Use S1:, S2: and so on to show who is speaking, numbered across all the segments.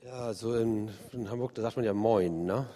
S1: Ja, so in Hamburg, da sagt man ja Moin, ne?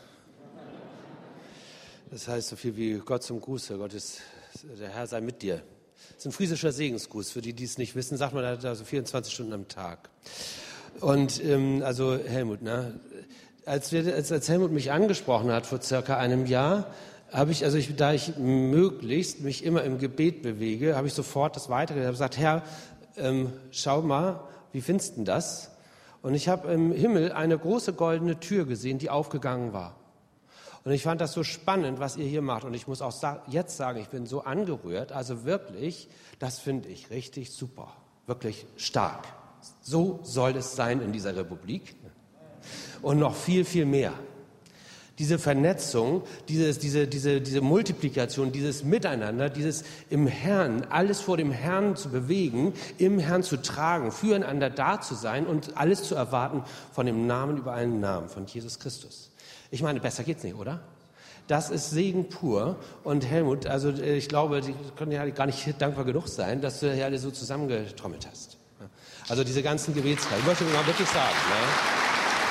S1: Das heißt so viel wie Gott zum Gruße, der Herr sei mit dir. Das ist ein friesischer Segensgruß. Für die, die es nicht wissen, sagt man da so 24 Stunden am Tag. Und also Helmut, ne? Als Helmut mich angesprochen hat vor circa einem Jahr, habe ich, da ich möglichst mich immer im Gebet bewege, habe ich sofort das weitergegeben. Ich habe gesagt, Herr, schau mal, wie findest du denn das? Und ich habe im Himmel eine große goldene Tür gesehen, die aufgegangen war. Und ich fand das so spannend, was ihr hier macht. Und ich muss auch jetzt sagen, ich bin so angerührt. Also wirklich, das finde ich richtig super. Wirklich stark. So soll es sein in dieser Republik. Und noch viel, viel mehr. Diese Vernetzung, diese Multiplikation, dieses Miteinander, dieses im Herrn, alles vor dem Herrn zu bewegen, im Herrn zu tragen, füreinander da zu sein und alles zu erwarten von dem Namen über allen Namen, von Jesus Christus. Ich meine, besser geht's nicht, oder? Das ist Segen pur. Und Helmut, also ich glaube, Sie können ja gar nicht dankbar genug sein, dass du hier alle so zusammengetrommelt hast. Also diese ganzen Gebetskreise, ich möchte mal wirklich sagen, ne?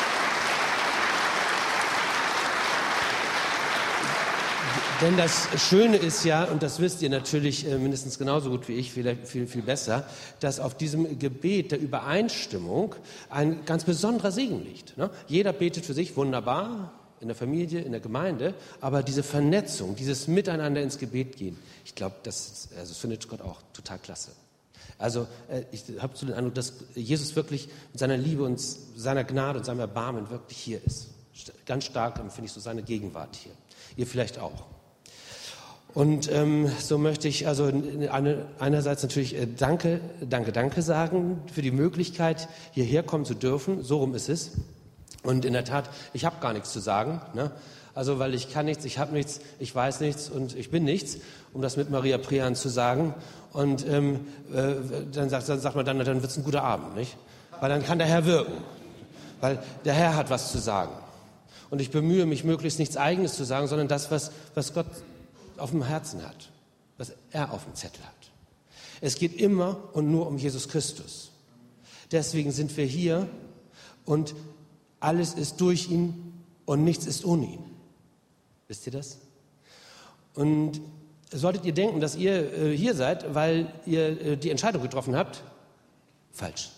S1: Denn das Schöne ist ja, und das wisst ihr natürlich mindestens genauso gut wie ich, vielleicht viel, viel besser, dass auf diesem Gebet der Übereinstimmung ein ganz besonderer Segen liegt. Ne? Jeder betet für sich, wunderbar, in der Familie, in der Gemeinde, aber diese Vernetzung, dieses Miteinander ins Gebet gehen, ich glaube, das findet Gott auch total klasse. Also ich habe so den Eindruck, dass Jesus wirklich mit seiner Liebe und seiner Gnade und seinem Erbarmen wirklich hier ist. Ganz stark empfinde ich so seine Gegenwart hier. Ihr vielleicht auch. Und so möchte ich also einerseits natürlich Danke sagen für die Möglichkeit, hierher kommen zu dürfen. So rum ist es. Und in der Tat, ich habe gar nichts zu sagen. Ne? Also weil ich kann nichts, ich habe nichts, ich weiß nichts und ich bin nichts, um das mit Maria Prean zu sagen. Und dann sagt man dann wird es ein guter Abend, nicht? Weil dann kann der Herr wirken. Weil der Herr hat was zu sagen. Und ich bemühe mich, möglichst nichts Eigenes zu sagen, sondern das, was Gott auf dem Herzen hat, was er auf dem Zettel hat. Es geht immer und nur um Jesus Christus. Deswegen sind wir hier und alles ist durch ihn und nichts ist ohne ihn. Wisst ihr das? Und solltet ihr denken, dass ihr hier seid, weil ihr die Entscheidung getroffen habt? Falsch.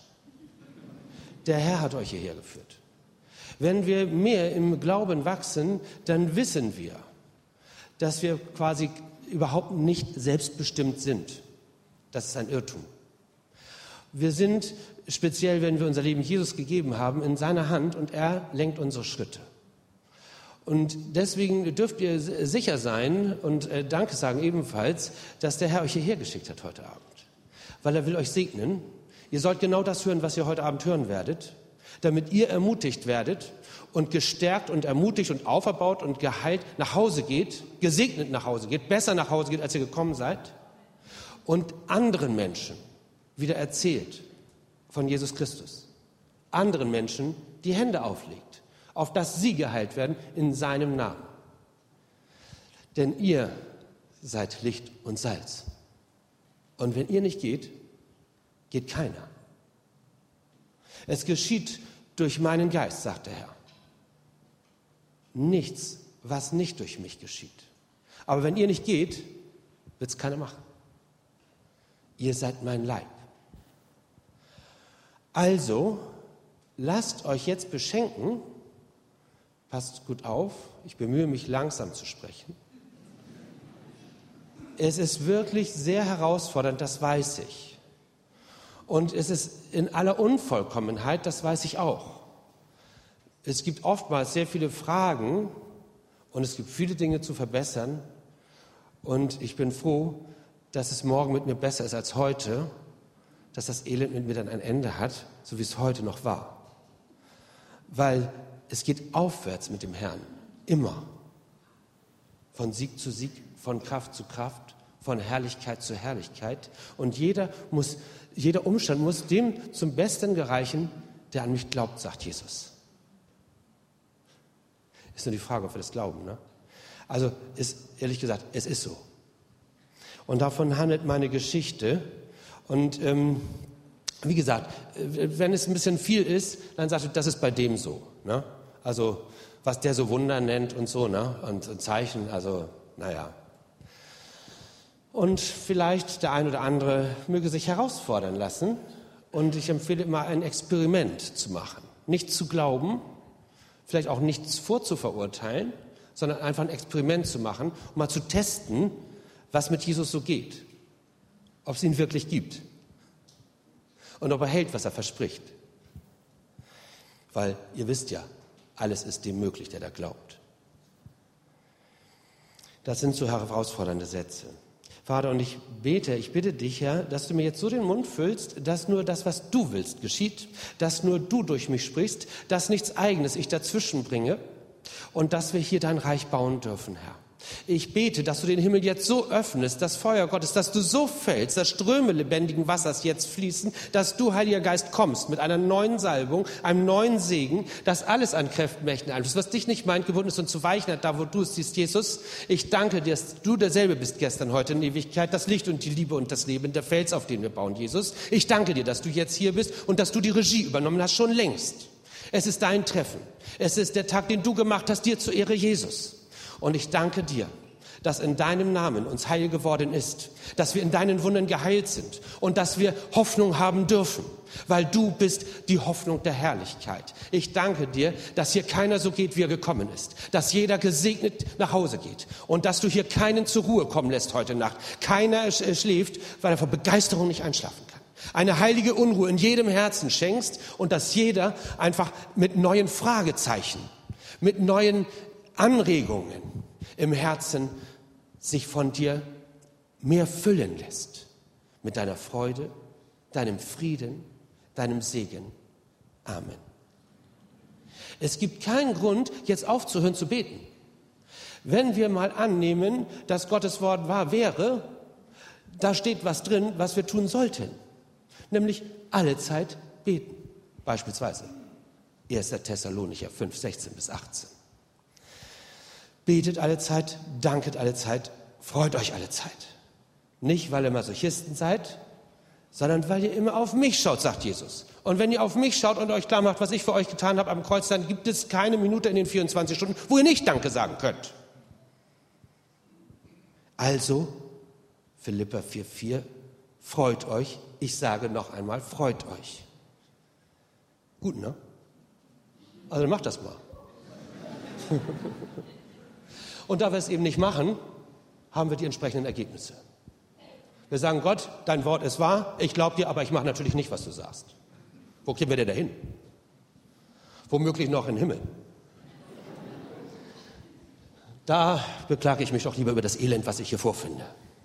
S1: Der Herr hat euch hierher geführt. Wenn wir mehr im Glauben wachsen, dann wissen wir, dass wir quasi überhaupt nicht selbstbestimmt sind. Das ist ein Irrtum. Wir sind, speziell wenn wir unser Leben Jesus gegeben haben, in seiner Hand und er lenkt unsere Schritte. Und deswegen dürft ihr sicher sein und Danke sagen ebenfalls, dass der Herr euch hierher geschickt hat heute Abend. Weil er will euch segnen. Ihr sollt genau das hören, was ihr heute Abend hören werdet, damit ihr ermutigt werdet und gestärkt und ermutigt und auferbaut und geheilt nach Hause geht, gesegnet nach Hause geht, besser nach Hause geht, als ihr gekommen seid und anderen Menschen wieder erzählt von Jesus Christus. Anderen Menschen die Hände auflegt, auf dass sie geheilt werden in seinem Namen. Denn ihr seid Licht und Salz. Und wenn ihr nicht geht, geht keiner. Es geschieht durch meinen Geist, sagt der Herr. Nichts, was nicht durch mich geschieht. Aber wenn ihr nicht geht, wird es keiner machen. Ihr seid mein Leib. Also, lasst euch jetzt beschenken. Passt gut auf, ich bemühe mich langsam zu sprechen. Es ist wirklich sehr herausfordernd, das weiß ich. Und es ist in aller Unvollkommenheit, das weiß ich auch. Es gibt oftmals sehr viele Fragen und es gibt viele Dinge zu verbessern. Und ich bin froh, dass es morgen mit mir besser ist als heute, dass das Elend mit mir dann ein Ende hat, so wie es heute noch war. Weil es geht aufwärts mit dem Herrn, immer. Von Sieg zu Sieg, von Kraft zu Kraft, von Herrlichkeit zu Herrlichkeit. Und jeder Umstand muss dem zum Besten gereichen, der an mich glaubt, sagt Jesus. Ist nur die Frage, ob wir das glauben. Ne? Also ehrlich gesagt, es ist so. Und davon handelt meine Geschichte. Und Wie gesagt, wenn es ein bisschen viel ist, dann sagt er, das ist bei dem so. Ne? Also was der so Wunder nennt und so, ne? Und Zeichen, also naja. Und vielleicht der ein oder andere möge sich herausfordern lassen. Und ich empfehle immer, ein Experiment zu machen. Nicht zu glauben, vielleicht auch nichts vorzuverurteilen, sondern einfach ein Experiment zu machen, um mal zu testen, was mit Jesus so geht. Ob es ihn wirklich gibt. Und ob er hält, was er verspricht. Weil ihr wisst ja, alles ist dem möglich, der da glaubt. Das sind so herausfordernde Sätze. Vater, und ich bitte dich, Herr, dass du mir jetzt so den Mund füllst, dass nur das, was du willst, geschieht, dass nur du durch mich sprichst, dass nichts Eigenes ich dazwischen bringe und dass wir hier dein Reich bauen dürfen, Herr. Ich bete, dass du den Himmel jetzt so öffnest, das Feuer Gottes, dass du so fällst, dass Ströme lebendigen Wassers jetzt fließen, dass du, Heiliger Geist, kommst mit einer neuen Salbung, einem neuen Segen, dass alles an Kräften, Mächten einfließt, was dich nicht meint, gebunden ist und zu weichen hat, da wo du es siehst, Jesus. Ich danke dir, dass du derselbe bist gestern, heute in Ewigkeit, das Licht und die Liebe und das Leben, der Fels, auf den wir bauen, Jesus. Ich danke dir, dass du jetzt hier bist und dass du die Regie übernommen hast, schon längst. Es ist dein Treffen. Es ist der Tag, den du gemacht hast, dir zur Ehre Jesus. Und ich danke dir, dass in deinem Namen uns heil geworden ist, dass wir in deinen Wundern geheilt sind und dass wir Hoffnung haben dürfen, weil du bist die Hoffnung der Herrlichkeit. Ich danke dir, dass hier keiner so geht, wie er gekommen ist, dass jeder gesegnet nach Hause geht und dass du hier keinen zur Ruhe kommen lässt heute Nacht. Keiner schläft, weil er vor Begeisterung nicht einschlafen kann. Eine heilige Unruhe in jedem Herzen schenkst und dass jeder einfach mit neuen Fragezeichen, mit neuen Anregungen im Herzen sich von dir mehr füllen lässt. Mit deiner Freude, deinem Frieden, deinem Segen. Amen. Es gibt keinen Grund, jetzt aufzuhören zu beten. Wenn wir mal annehmen, dass Gottes Wort wahr wäre, da steht was drin, was wir tun sollten. Nämlich alle Zeit beten. Beispielsweise 1. Thessalonicher 5, 16 bis 18. Betet alle Zeit, danket alle Zeit, freut euch alle Zeit. Nicht, weil ihr Masochisten seid, sondern weil ihr immer auf mich schaut, sagt Jesus. Und wenn ihr auf mich schaut und euch klar macht, was ich für euch getan habe am Kreuz, dann gibt es keine Minute in den 24 Stunden, wo ihr nicht Danke sagen könnt. Also, Philipper 4,4, freut euch. Ich sage noch einmal, freut euch. Gut, ne? Also macht das mal. Und da wir es eben nicht machen, haben wir die entsprechenden Ergebnisse. Wir sagen, Gott, dein Wort ist wahr, ich glaube dir, aber ich mache natürlich nicht, was du sagst. Wo kriegen wir denn dahin? Womöglich noch in den Himmel. Da beklage ich mich doch lieber über das Elend, was ich hier vorfinde.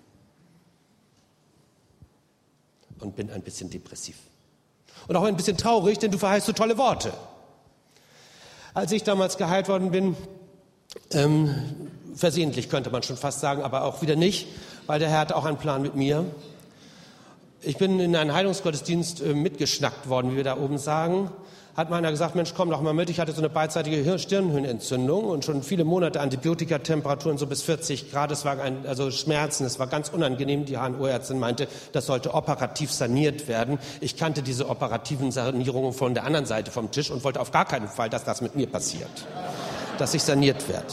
S1: Und bin ein bisschen depressiv. Und auch ein bisschen traurig, denn du verheißt so tolle Worte. Als ich damals geheilt worden bin, versehentlich könnte man schon fast sagen, aber auch wieder nicht, weil der Herr hatte auch einen Plan mit mir. Ich bin in einen Heilungsgottesdienst mitgeschnackt worden, wie wir da oben sagen. Hat mir einer gesagt, Mensch, komm doch mal mit. Ich hatte so eine beidseitige Stirnhöhlenentzündung und schon viele Monate Antibiotikatemperaturen, so bis 40 Grad. Es war also Schmerzen, es war ganz unangenehm. Die HNO-Ärztin meinte, das sollte operativ saniert werden. Ich kannte diese operativen Sanierungen von der anderen Seite vom Tisch und wollte auf gar keinen Fall, dass das mit mir passiert, dass ich saniert werde.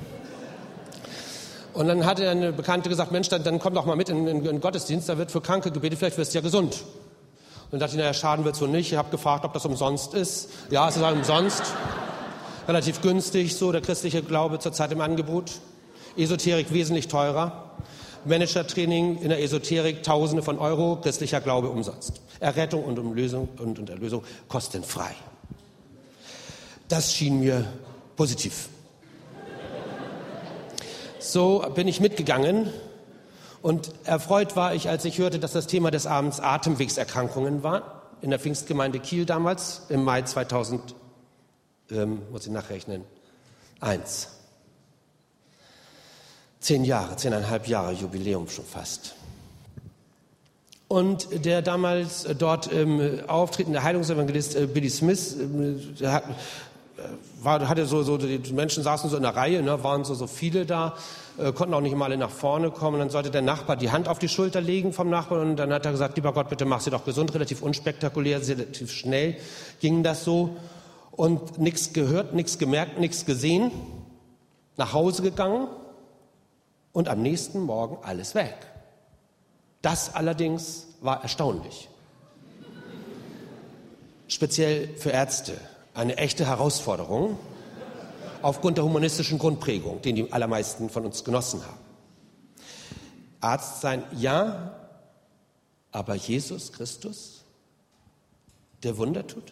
S1: Und dann hatte eine Bekannte gesagt, Mensch, dann komm doch mal mit in den Gottesdienst, da wird für Kranke gebetet, vielleicht wirst du ja gesund. Und dann dachte ich, naja, schaden wird es wohl nicht. Ich habe gefragt, ob das umsonst ist. Ja, es ist halt umsonst. Relativ günstig, so der christliche Glaube zurzeit im Angebot. Esoterik wesentlich teurer. Managertraining in der Esoterik Tausende von Euro, christlicher Glaube umsonst. Errettung und Erlösung kostenfrei. Das schien mir positiv. So bin ich mitgegangen und erfreut war ich, als ich hörte, dass das Thema des Abends Atemwegserkrankungen war, in der Pfingstgemeinde Kiel damals, im Mai 2000, muss ich nachrechnen, 1. 10,5 Jahre Jubiläum schon fast. Und der damals dort auftretende Heilungsevangelist Billy Smith die Menschen saßen so in der Reihe, ne, waren so viele da, konnten auch nicht mal alle nach vorne kommen. Und dann sollte der Nachbar die Hand auf die Schulter legen vom Nachbarn und dann hat er gesagt, lieber Gott, bitte mach sie doch gesund, relativ unspektakulär, relativ schnell ging das so. Und nichts gehört, nichts gemerkt, nichts gesehen, nach Hause gegangen und am nächsten Morgen alles weg. Das allerdings war erstaunlich. Speziell für Ärzte eine echte Herausforderung aufgrund der humanistischen Grundprägung, den die allermeisten von uns genossen haben. Arzt sein, ja, aber Jesus Christus, der Wunder tut?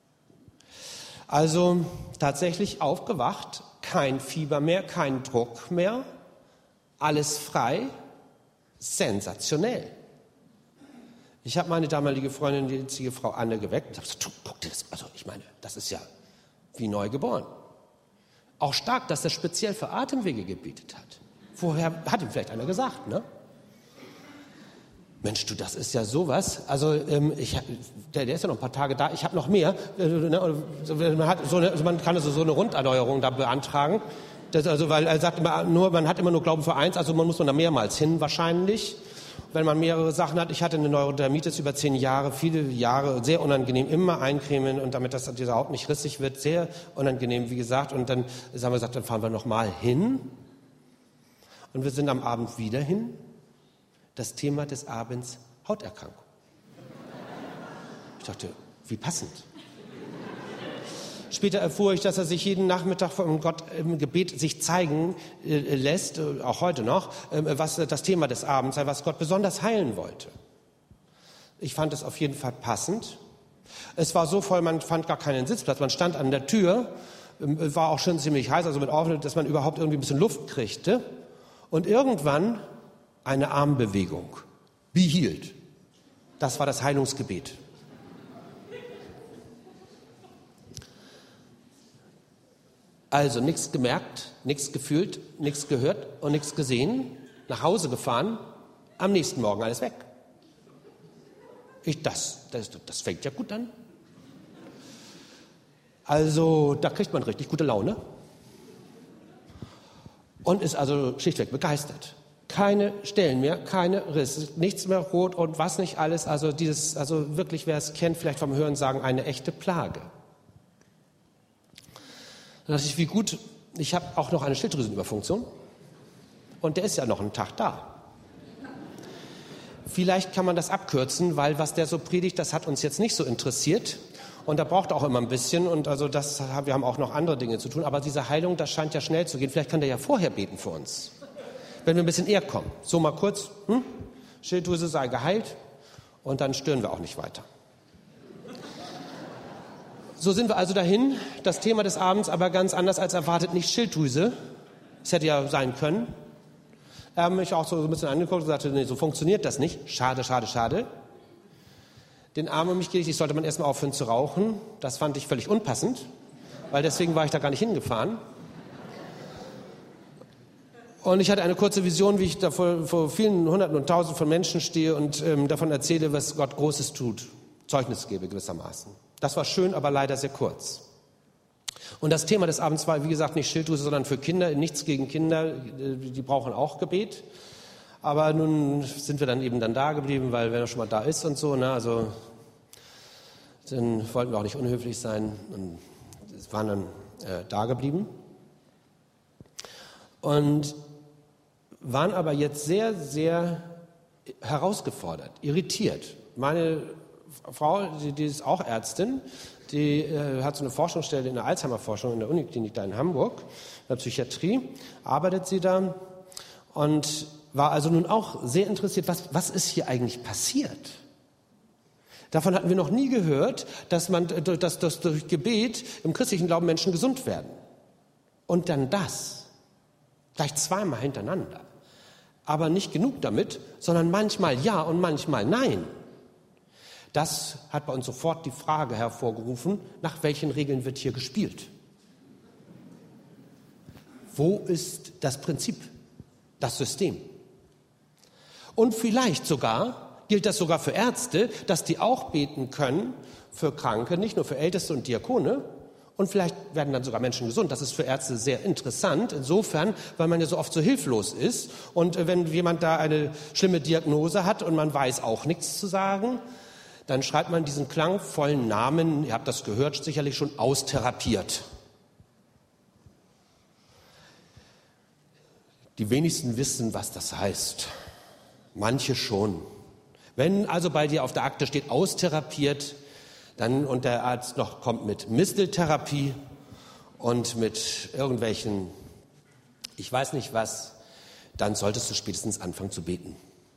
S1: Also tatsächlich aufgewacht, kein Fieber mehr, kein Druck mehr, alles frei, sensationell. Ich habe meine damalige Freundin, die jetzige Frau Anne, geweckt und gesagt, guck dir das, also ich meine, das ist ja wie neu geboren. Auch stark, dass er speziell für Atemwege gebetet hat. Vorher hat ihm vielleicht einer gesagt, ne? Mensch, du, das ist ja sowas. Also der ist ja noch ein paar Tage da. Ich habe noch mehr. Man kann also so eine Runderneuerung da beantragen. Weil er sagt immer nur, man hat immer nur Glauben für eins, also man muss da mehrmals hin wahrscheinlich. Wenn man mehrere Sachen hat, ich hatte eine Neurodermitis über 10 Jahre, viele Jahre, sehr unangenehm, immer eincremen und damit das dieser Haut nicht rissig wird, sehr unangenehm, wie gesagt. Und dann haben wir gesagt, dann fahren wir nochmal hin. Und wir sind am Abend wieder hin. Das Thema des Abends, Hauterkrankung. Ich dachte, wie passend. Später erfuhr ich, dass er sich jeden Nachmittag von Gott im Gebet sich zeigen lässt, auch heute noch, was das Thema des Abends sei, was Gott besonders heilen wollte. Ich fand es auf jeden Fall passend. Es war so voll, man fand gar keinen Sitzplatz. Man stand an der Tür, war auch schon ziemlich heiß, also mit offen, dass man überhaupt irgendwie ein bisschen Luft kriegte. Und irgendwann eine Armbewegung. Behielt. Das war das Heilungsgebet. Also nichts gemerkt, nichts gefühlt, nichts gehört und nichts gesehen. Nach Hause gefahren, am nächsten Morgen alles weg. Das fängt ja gut an. Also da kriegt man richtig gute Laune. Und ist also schlichtweg begeistert. Keine Stellen mehr, keine Risse, nichts mehr rot und was nicht alles. Also wirklich, wer es kennt, vielleicht vom Hören sagen, eine echte Plage. Da dachte ich, wie gut, ich habe auch noch eine Schilddrüsenüberfunktion und der ist ja noch einen Tag da. Vielleicht kann man das abkürzen, weil was der so predigt, das hat uns jetzt nicht so interessiert und da braucht auch immer ein bisschen und also wir haben auch noch andere Dinge zu tun, aber diese Heilung, das scheint ja schnell zu gehen. Vielleicht kann der ja vorher beten für uns, wenn wir ein bisschen eher kommen. So mal kurz, Schilddrüse sei geheilt und dann stören wir auch nicht weiter. So sind wir also dahin, das Thema des Abends aber ganz anders als erwartet, nicht Schilddrüse. Es hätte ja sein können. Er hat mich auch so ein bisschen angeguckt und sagte, nee, so funktioniert das nicht. Schade, schade, schade. Den Arm um mich gelegt, sollte man erstmal aufhören zu rauchen. Das fand ich völlig unpassend, weil deswegen war ich da gar nicht hingefahren. Und ich hatte eine kurze Vision, wie ich da vor vielen Hunderten und Tausenden von Menschen stehe und davon erzähle, was Gott Großes tut. Zeugnis gebe gewissermaßen. Das war schön, aber leider sehr kurz. Und das Thema des Abends war, wie gesagt, nicht Schilddrüse, sondern für Kinder. Nichts gegen Kinder, die brauchen auch Gebet. Aber nun sind wir dann eben da geblieben, weil wenn er schon mal da ist und so, ne, also dann wollten wir auch nicht unhöflich sein und waren dann da geblieben. Und waren aber jetzt sehr, sehr herausgefordert, irritiert. Meine Frau, die ist auch Ärztin, die hat so eine Forschungsstelle in der Alzheimer-Forschung in der Uniklinik da in Hamburg, in der Psychiatrie, arbeitet sie da und war also nun auch sehr interessiert, was ist hier eigentlich passiert? Davon hatten wir noch nie gehört, dass durch Gebet im christlichen Glauben Menschen gesund werden. Und dann das, gleich zweimal hintereinander. Aber nicht genug damit, sondern manchmal ja und manchmal nein. Das hat bei uns sofort die Frage hervorgerufen, nach welchen Regeln wird hier gespielt? Wo ist das Prinzip, das System? Und vielleicht gilt das sogar für Ärzte, dass die auch beten können für Kranke, nicht nur für Älteste und Diakone Und vielleicht werden dann sogar Menschen gesund. Das ist für Ärzte sehr interessant, insofern, weil man ja so oft so hilflos ist. Und wenn jemand da eine schlimme Diagnose hat und man weiß auch nichts zu sagen, dann schreibt man diesen klangvollen Namen, ihr habt das gehört, sicherlich schon austherapiert. Die wenigsten wissen, was das heißt. Manche schon. Wenn also bei dir auf der Akte steht, austherapiert, dann und der Arzt noch kommt mit Misteltherapie und mit irgendwelchen, ich weiß nicht was, dann solltest du spätestens anfangen zu beten.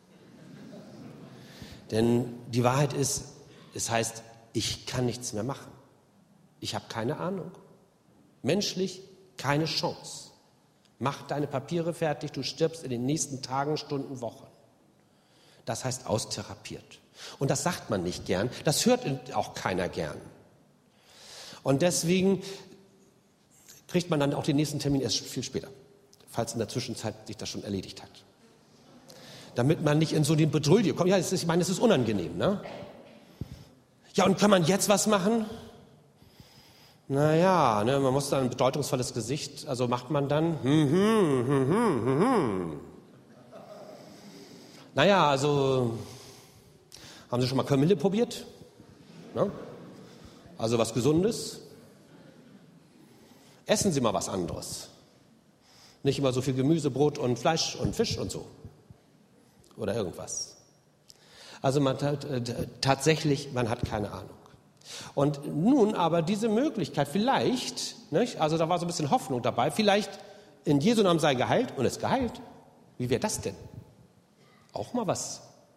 S1: Denn die Wahrheit ist, es heißt, ich kann nichts mehr machen. Ich habe keine Ahnung. Menschlich keine Chance. Mach deine Papiere fertig, du stirbst in den nächsten Tagen, Stunden, Wochen. Das heißt austherapiert. Und das sagt man nicht gern, das hört auch keiner gern. Und deswegen kriegt man dann auch den nächsten Termin erst viel später, falls in der Zwischenzeit sich das schon erledigt hat. Damit man nicht in so die Bedrulle kommt. Ja, ich meine, es ist unangenehm, ne? Ja, und kann man jetzt was machen? Naja, ne, man muss dann ein bedeutungsvolles Gesicht, also macht man dann Naja, also haben Sie schon mal Kamille probiert? Ja? Also was Gesundes? Essen Sie mal was anderes. Nicht immer so viel Gemüse, Brot und Fleisch und Fisch und so. Oder irgendwas. Also man hat tatsächlich, man hat keine Ahnung. Und nun aber diese Möglichkeit, vielleicht, nicht? Also da war so ein bisschen Hoffnung dabei, vielleicht in Jesu Namen sei geheilt und ist geheilt. Wie wäre das denn? Auch mal was.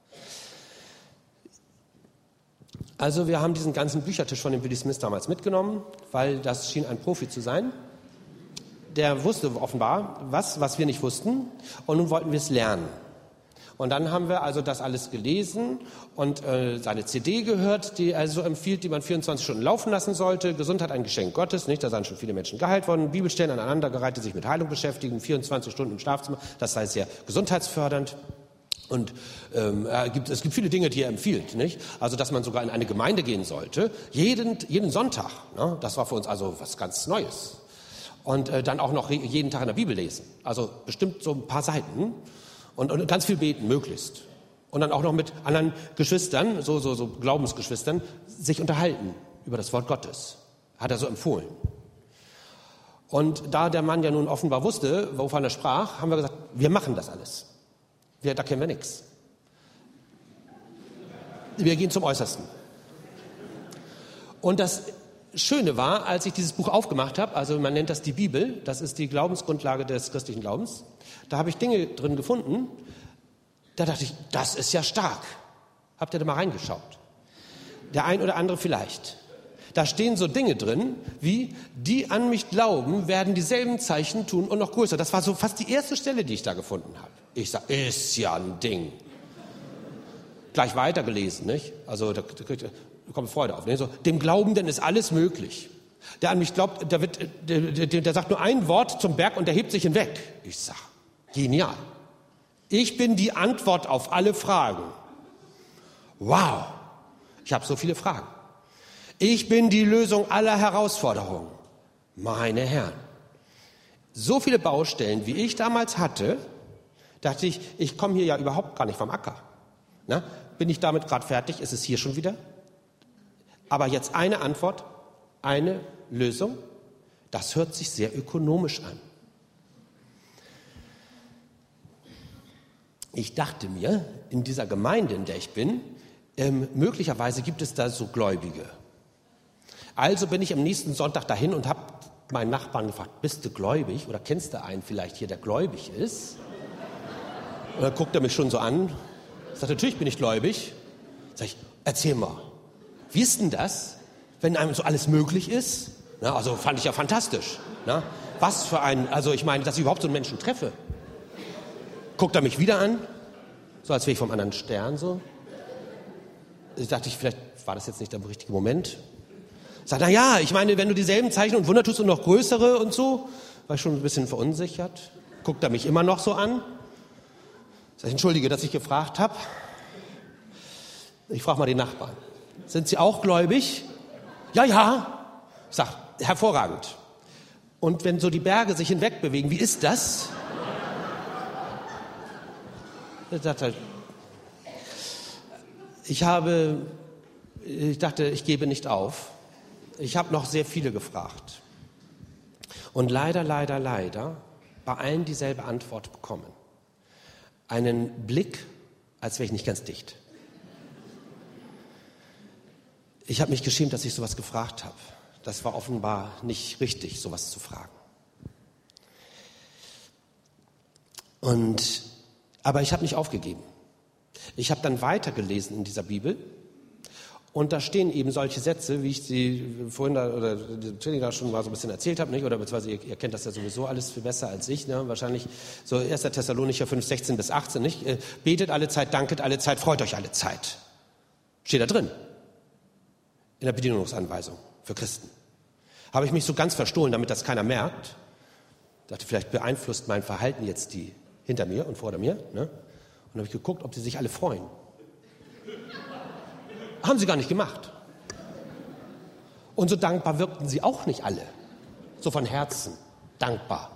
S1: Also wir haben diesen ganzen Büchertisch von dem Willi Smith damals mitgenommen, weil das schien ein Profi zu sein. Der wusste offenbar was wir nicht wussten, und nun wollten wir es lernen. Und dann haben wir also das alles gelesen und seine CD gehört, die er so empfiehlt, die man 24 Stunden laufen lassen sollte. Gesundheit ein Geschenk Gottes, nicht? Da seien schon viele Menschen geheilt worden. Bibelstellen aneinandergereiht, die sich mit Heilung beschäftigen, 24 Stunden im Schlafzimmer. Das sei sehr gesundheitsfördernd. Und es gibt viele Dinge, die er empfiehlt, nicht? Also, dass man sogar in eine Gemeinde gehen sollte, jeden Sonntag. Ne? Das war für uns also was ganz Neues. Und dann auch noch jeden Tag in der Bibel lesen. Also bestimmt so ein paar Seiten. Und ganz viel beten, möglichst. Und dann auch noch mit anderen Geschwistern, so Glaubensgeschwistern, sich unterhalten über das Wort Gottes. Hat er so empfohlen. Und da der Mann ja nun offenbar wusste, wovon er sprach, haben wir gesagt, wir machen das alles. Da kennen wir nichts. Wir gehen zum Äußersten. Und das Schöne war, als ich dieses Buch aufgemacht habe, also man nennt das die Bibel, das ist die Glaubensgrundlage des christlichen Glaubens, da habe ich Dinge drin gefunden, da dachte ich, das ist ja stark. Habt ihr da mal reingeschaut? Der ein oder andere vielleicht. Da stehen so Dinge drin, wie, die an mich glauben, werden dieselben Zeichen tun und noch größer. Das war so fast die erste Stelle, die ich da gefunden habe. Ich sage, ist ja ein Ding. Gleich weitergelesen, nicht? Also da kommt Freude auf. Ne? So, dem Glaubenden ist alles möglich. Der an mich glaubt, der sagt nur ein Wort zum Berg und der hebt sich hinweg. Ich sage, genial. Ich bin die Antwort auf alle Fragen. Wow, ich habe so viele Fragen. Ich bin die Lösung aller Herausforderungen. Meine Herren. So viele Baustellen, wie ich damals hatte, dachte ich, ich komme hier ja überhaupt gar nicht vom Acker. Na, bin ich damit gerade fertig? Ist es hier schon wieder? Aber jetzt eine Antwort, eine Lösung. Das hört sich sehr ökonomisch an. Ich dachte mir, in dieser Gemeinde, in der ich bin, möglicherweise gibt es da so Gläubige. Also bin ich am nächsten Sonntag dahin und habe meinen Nachbarn gefragt, bist du gläubig oder kennst du einen vielleicht hier, der gläubig ist? Und dann guckt er mich schon so an, sagt, natürlich bin ich gläubig. Sag ich, erzähl mal, wie ist denn das, wenn einem so alles möglich ist? Na, also fand ich ja fantastisch. Na? Was für ein, also ich meine, dass ich überhaupt so einen Menschen treffe. Guckt er mich wieder an, so als wäre ich vom anderen Stern so. Ich dachte, vielleicht war das jetzt nicht der richtige Moment. Sagt, na ja, ich meine, wenn du dieselben Zeichen und Wunder tust und noch größere und so, war ich schon ein bisschen verunsichert. Guckt er mich immer noch so an. Sag ich, entschuldige, dass ich gefragt habe. Ich frage mal die Nachbarn. Sind sie auch gläubig? Ja, ja. Ich sag, hervorragend. Und wenn so die Berge sich hinwegbewegen, wie ist das? Ich dachte, ich gebe nicht auf. Ich habe noch sehr viele gefragt. Und leider bei allen dieselbe Antwort bekommen. Einen Blick, als wäre ich nicht ganz dicht. Ich habe mich geschämt, dass ich sowas gefragt habe. Das war offenbar nicht richtig, sowas zu fragen. Aber ich habe nicht aufgegeben. Ich habe dann weitergelesen in dieser Bibel und da stehen eben solche Sätze, wie ich sie vorhin oder da schon mal so ein bisschen erzählt habe, nicht? Oder beziehungsweise ihr kennt das ja sowieso alles viel besser als ich, ne? Wahrscheinlich so 1. Thessalonicher 5, 16 bis 18, nicht? Betet alle Zeit, danket alle Zeit, freut euch alle Zeit. Steht da drin. In der Bedienungsanweisung für Christen. Habe ich mich so ganz verstohlen, damit das keiner merkt. Dachte, vielleicht beeinflusst mein Verhalten jetzt die hinter mir und vor mir, ne? Und habe ich geguckt, ob sie sich alle freuen. Haben sie gar nicht gemacht. Und so dankbar wirkten sie auch nicht alle. So von Herzen dankbar.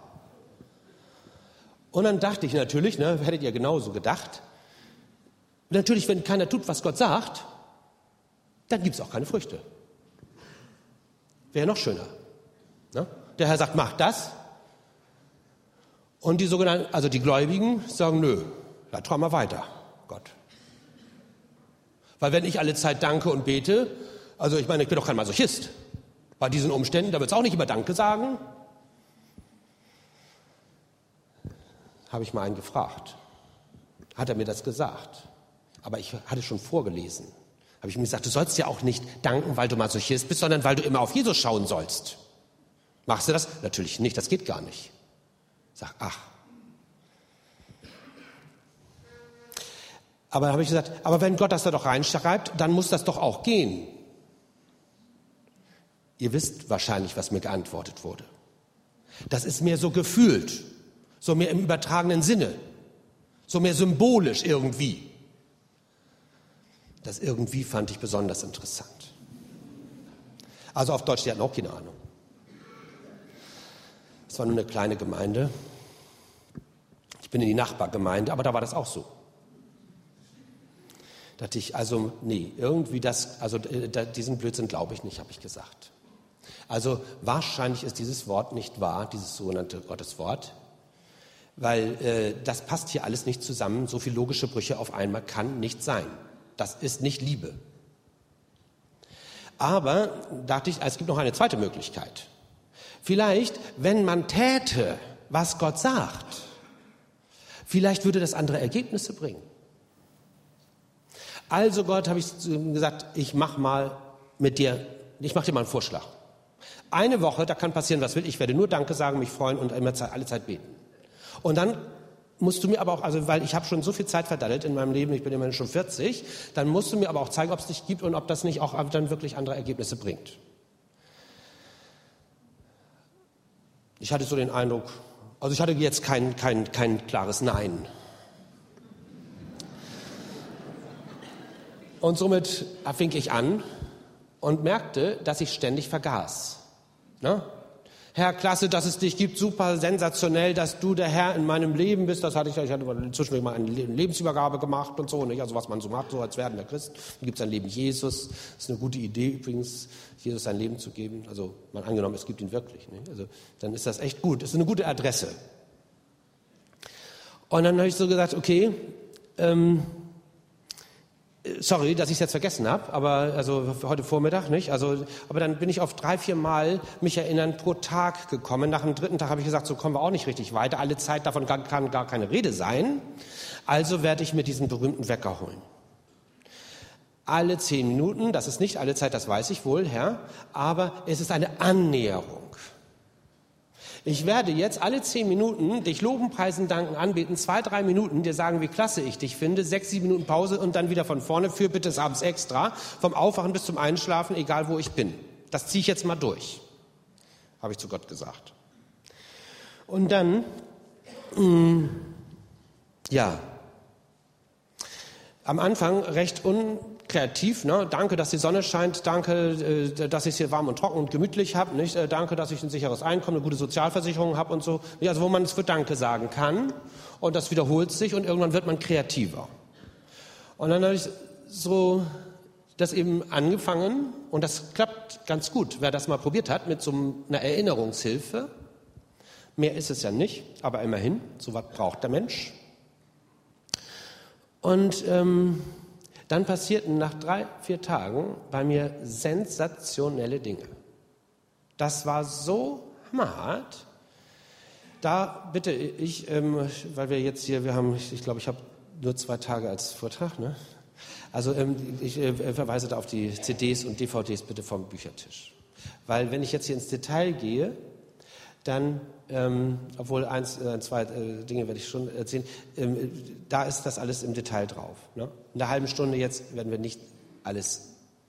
S1: Und dann dachte ich natürlich, ne, hättet ihr genauso gedacht, natürlich, wenn keiner tut, was Gott sagt, dann gibt es auch keine Früchte. Wäre noch schöner. Ne? Der Herr sagt, macht das. Und die sogenannten, also die Gläubigen sagen, nö, da trauen wir weiter, Gott. Weil wenn ich alle Zeit danke und bete, also ich meine, ich bin doch kein Masochist. Bei diesen Umständen, da wird es auch nicht immer Danke sagen. Habe ich mal einen gefragt. Hat er mir das gesagt? Aber ich hatte schon vorgelesen. Habe ich ihm gesagt, du sollst ja auch nicht danken, weil du Masochist bist, sondern weil du immer auf Jesus schauen sollst. Machst du das? Natürlich nicht, das geht gar nicht. Sag, ach. Aber dann habe ich gesagt, aber wenn Gott das da doch reinschreibt, dann muss das doch auch gehen. Ihr wisst wahrscheinlich, was mir geantwortet wurde. Das ist mehr so gefühlt, so mehr im übertragenen Sinne, so mehr symbolisch irgendwie. Das irgendwie fand ich besonders interessant. Also auf Deutsch, die hatten auch keine Ahnung. Es war nur eine kleine Gemeinde. Ich bin in die Nachbargemeinde, aber da war das auch so. Da dachte ich, also nee, irgendwie diesen Blödsinn glaube ich nicht, habe ich gesagt. Also wahrscheinlich ist dieses Wort nicht wahr, dieses sogenannte Gotteswort, weil das passt hier alles nicht zusammen. So viele logische Brüche auf einmal kann nicht sein. Das ist nicht Liebe. Aber dachte ich, es gibt noch eine zweite Möglichkeit. Vielleicht, wenn man täte, was Gott sagt, vielleicht würde das andere Ergebnisse bringen. Also Gott, habe ich gesagt, ich mache dir mal einen Vorschlag. Eine Woche, da kann passieren, was will. Ich werde nur Danke sagen, mich freuen und alle Zeit beten. Und dann musst du mir aber auch, also weil ich habe schon so viel Zeit verdattelt in meinem Leben, ich bin immerhin schon 40, dann musst du mir aber auch zeigen, ob es dich gibt und ob das nicht auch dann wirklich andere Ergebnisse bringt. Ich hatte so den Eindruck, also ich hatte jetzt kein klares Nein. Und somit fing ich an und merkte, dass ich ständig vergaß. Ne? Herr, klasse, dass es dich gibt, super, sensationell, dass du der Herr in meinem Leben bist. Ich hatte zwischendurch mal eine Lebensübergabe gemacht und so, nicht? Also was man so macht, so als werdender Christ. Dann gibt es ein Leben Jesus. Das ist eine gute Idee übrigens, Jesus sein Leben zu geben. Also mal angenommen, es gibt ihn wirklich. Nicht? Also dann ist das echt gut. Das ist eine gute Adresse. Und dann habe ich so gesagt, okay, sorry, dass ich es jetzt vergessen habe, aber also heute Vormittag nicht. Also, aber dann bin ich auf 3-4 Mal mich erinnern pro Tag gekommen. Nach dem 3. Tag habe ich gesagt, so kommen wir auch nicht richtig weiter. Alle Zeit davon kann gar keine Rede sein. Also werde ich mir diesen berühmten Wecker holen. Alle 10 Minuten, das ist nicht alle Zeit, das weiß ich wohl, Herr, aber es ist eine Annäherung. Ich werde jetzt alle 10 Minuten dich loben, preisen, danken, anbeten, 2-3 Minuten, dir sagen, wie klasse ich dich finde, 6-7 Minuten Pause und dann wieder von vorne, für bitte abends extra, vom Aufwachen bis zum Einschlafen, egal wo ich bin. Das ziehe ich jetzt mal durch, habe ich zu Gott gesagt. Und dann, am Anfang recht kreativ, ne? Danke, dass die Sonne scheint, danke, dass ich es hier warm und trocken und gemütlich habe, nicht? Danke, dass ich ein sicheres Einkommen, eine gute Sozialversicherung habe und so. Also wo man es für Danke sagen kann und das wiederholt sich und irgendwann wird man kreativer. Und dann habe ich so das eben angefangen und das klappt ganz gut, wer das mal probiert hat mit so einer Erinnerungshilfe. Mehr ist es ja nicht, aber immerhin, so was braucht der Mensch. Und dann passierten nach 3-4 Tagen bei mir sensationelle Dinge. Das war so hammerhart. Da bitte ich, weil wir jetzt hier, ich glaube, ich habe nur 2 Tage als Vortrag, ne? Also ich verweise da auf die CDs und DVDs bitte vom Büchertisch. Weil wenn ich jetzt hier ins Detail gehe, dann, obwohl 2 Dinge werde ich schon erzählen, da ist das alles im Detail drauf. Ne? In einer halben Stunde jetzt werden wir nicht alles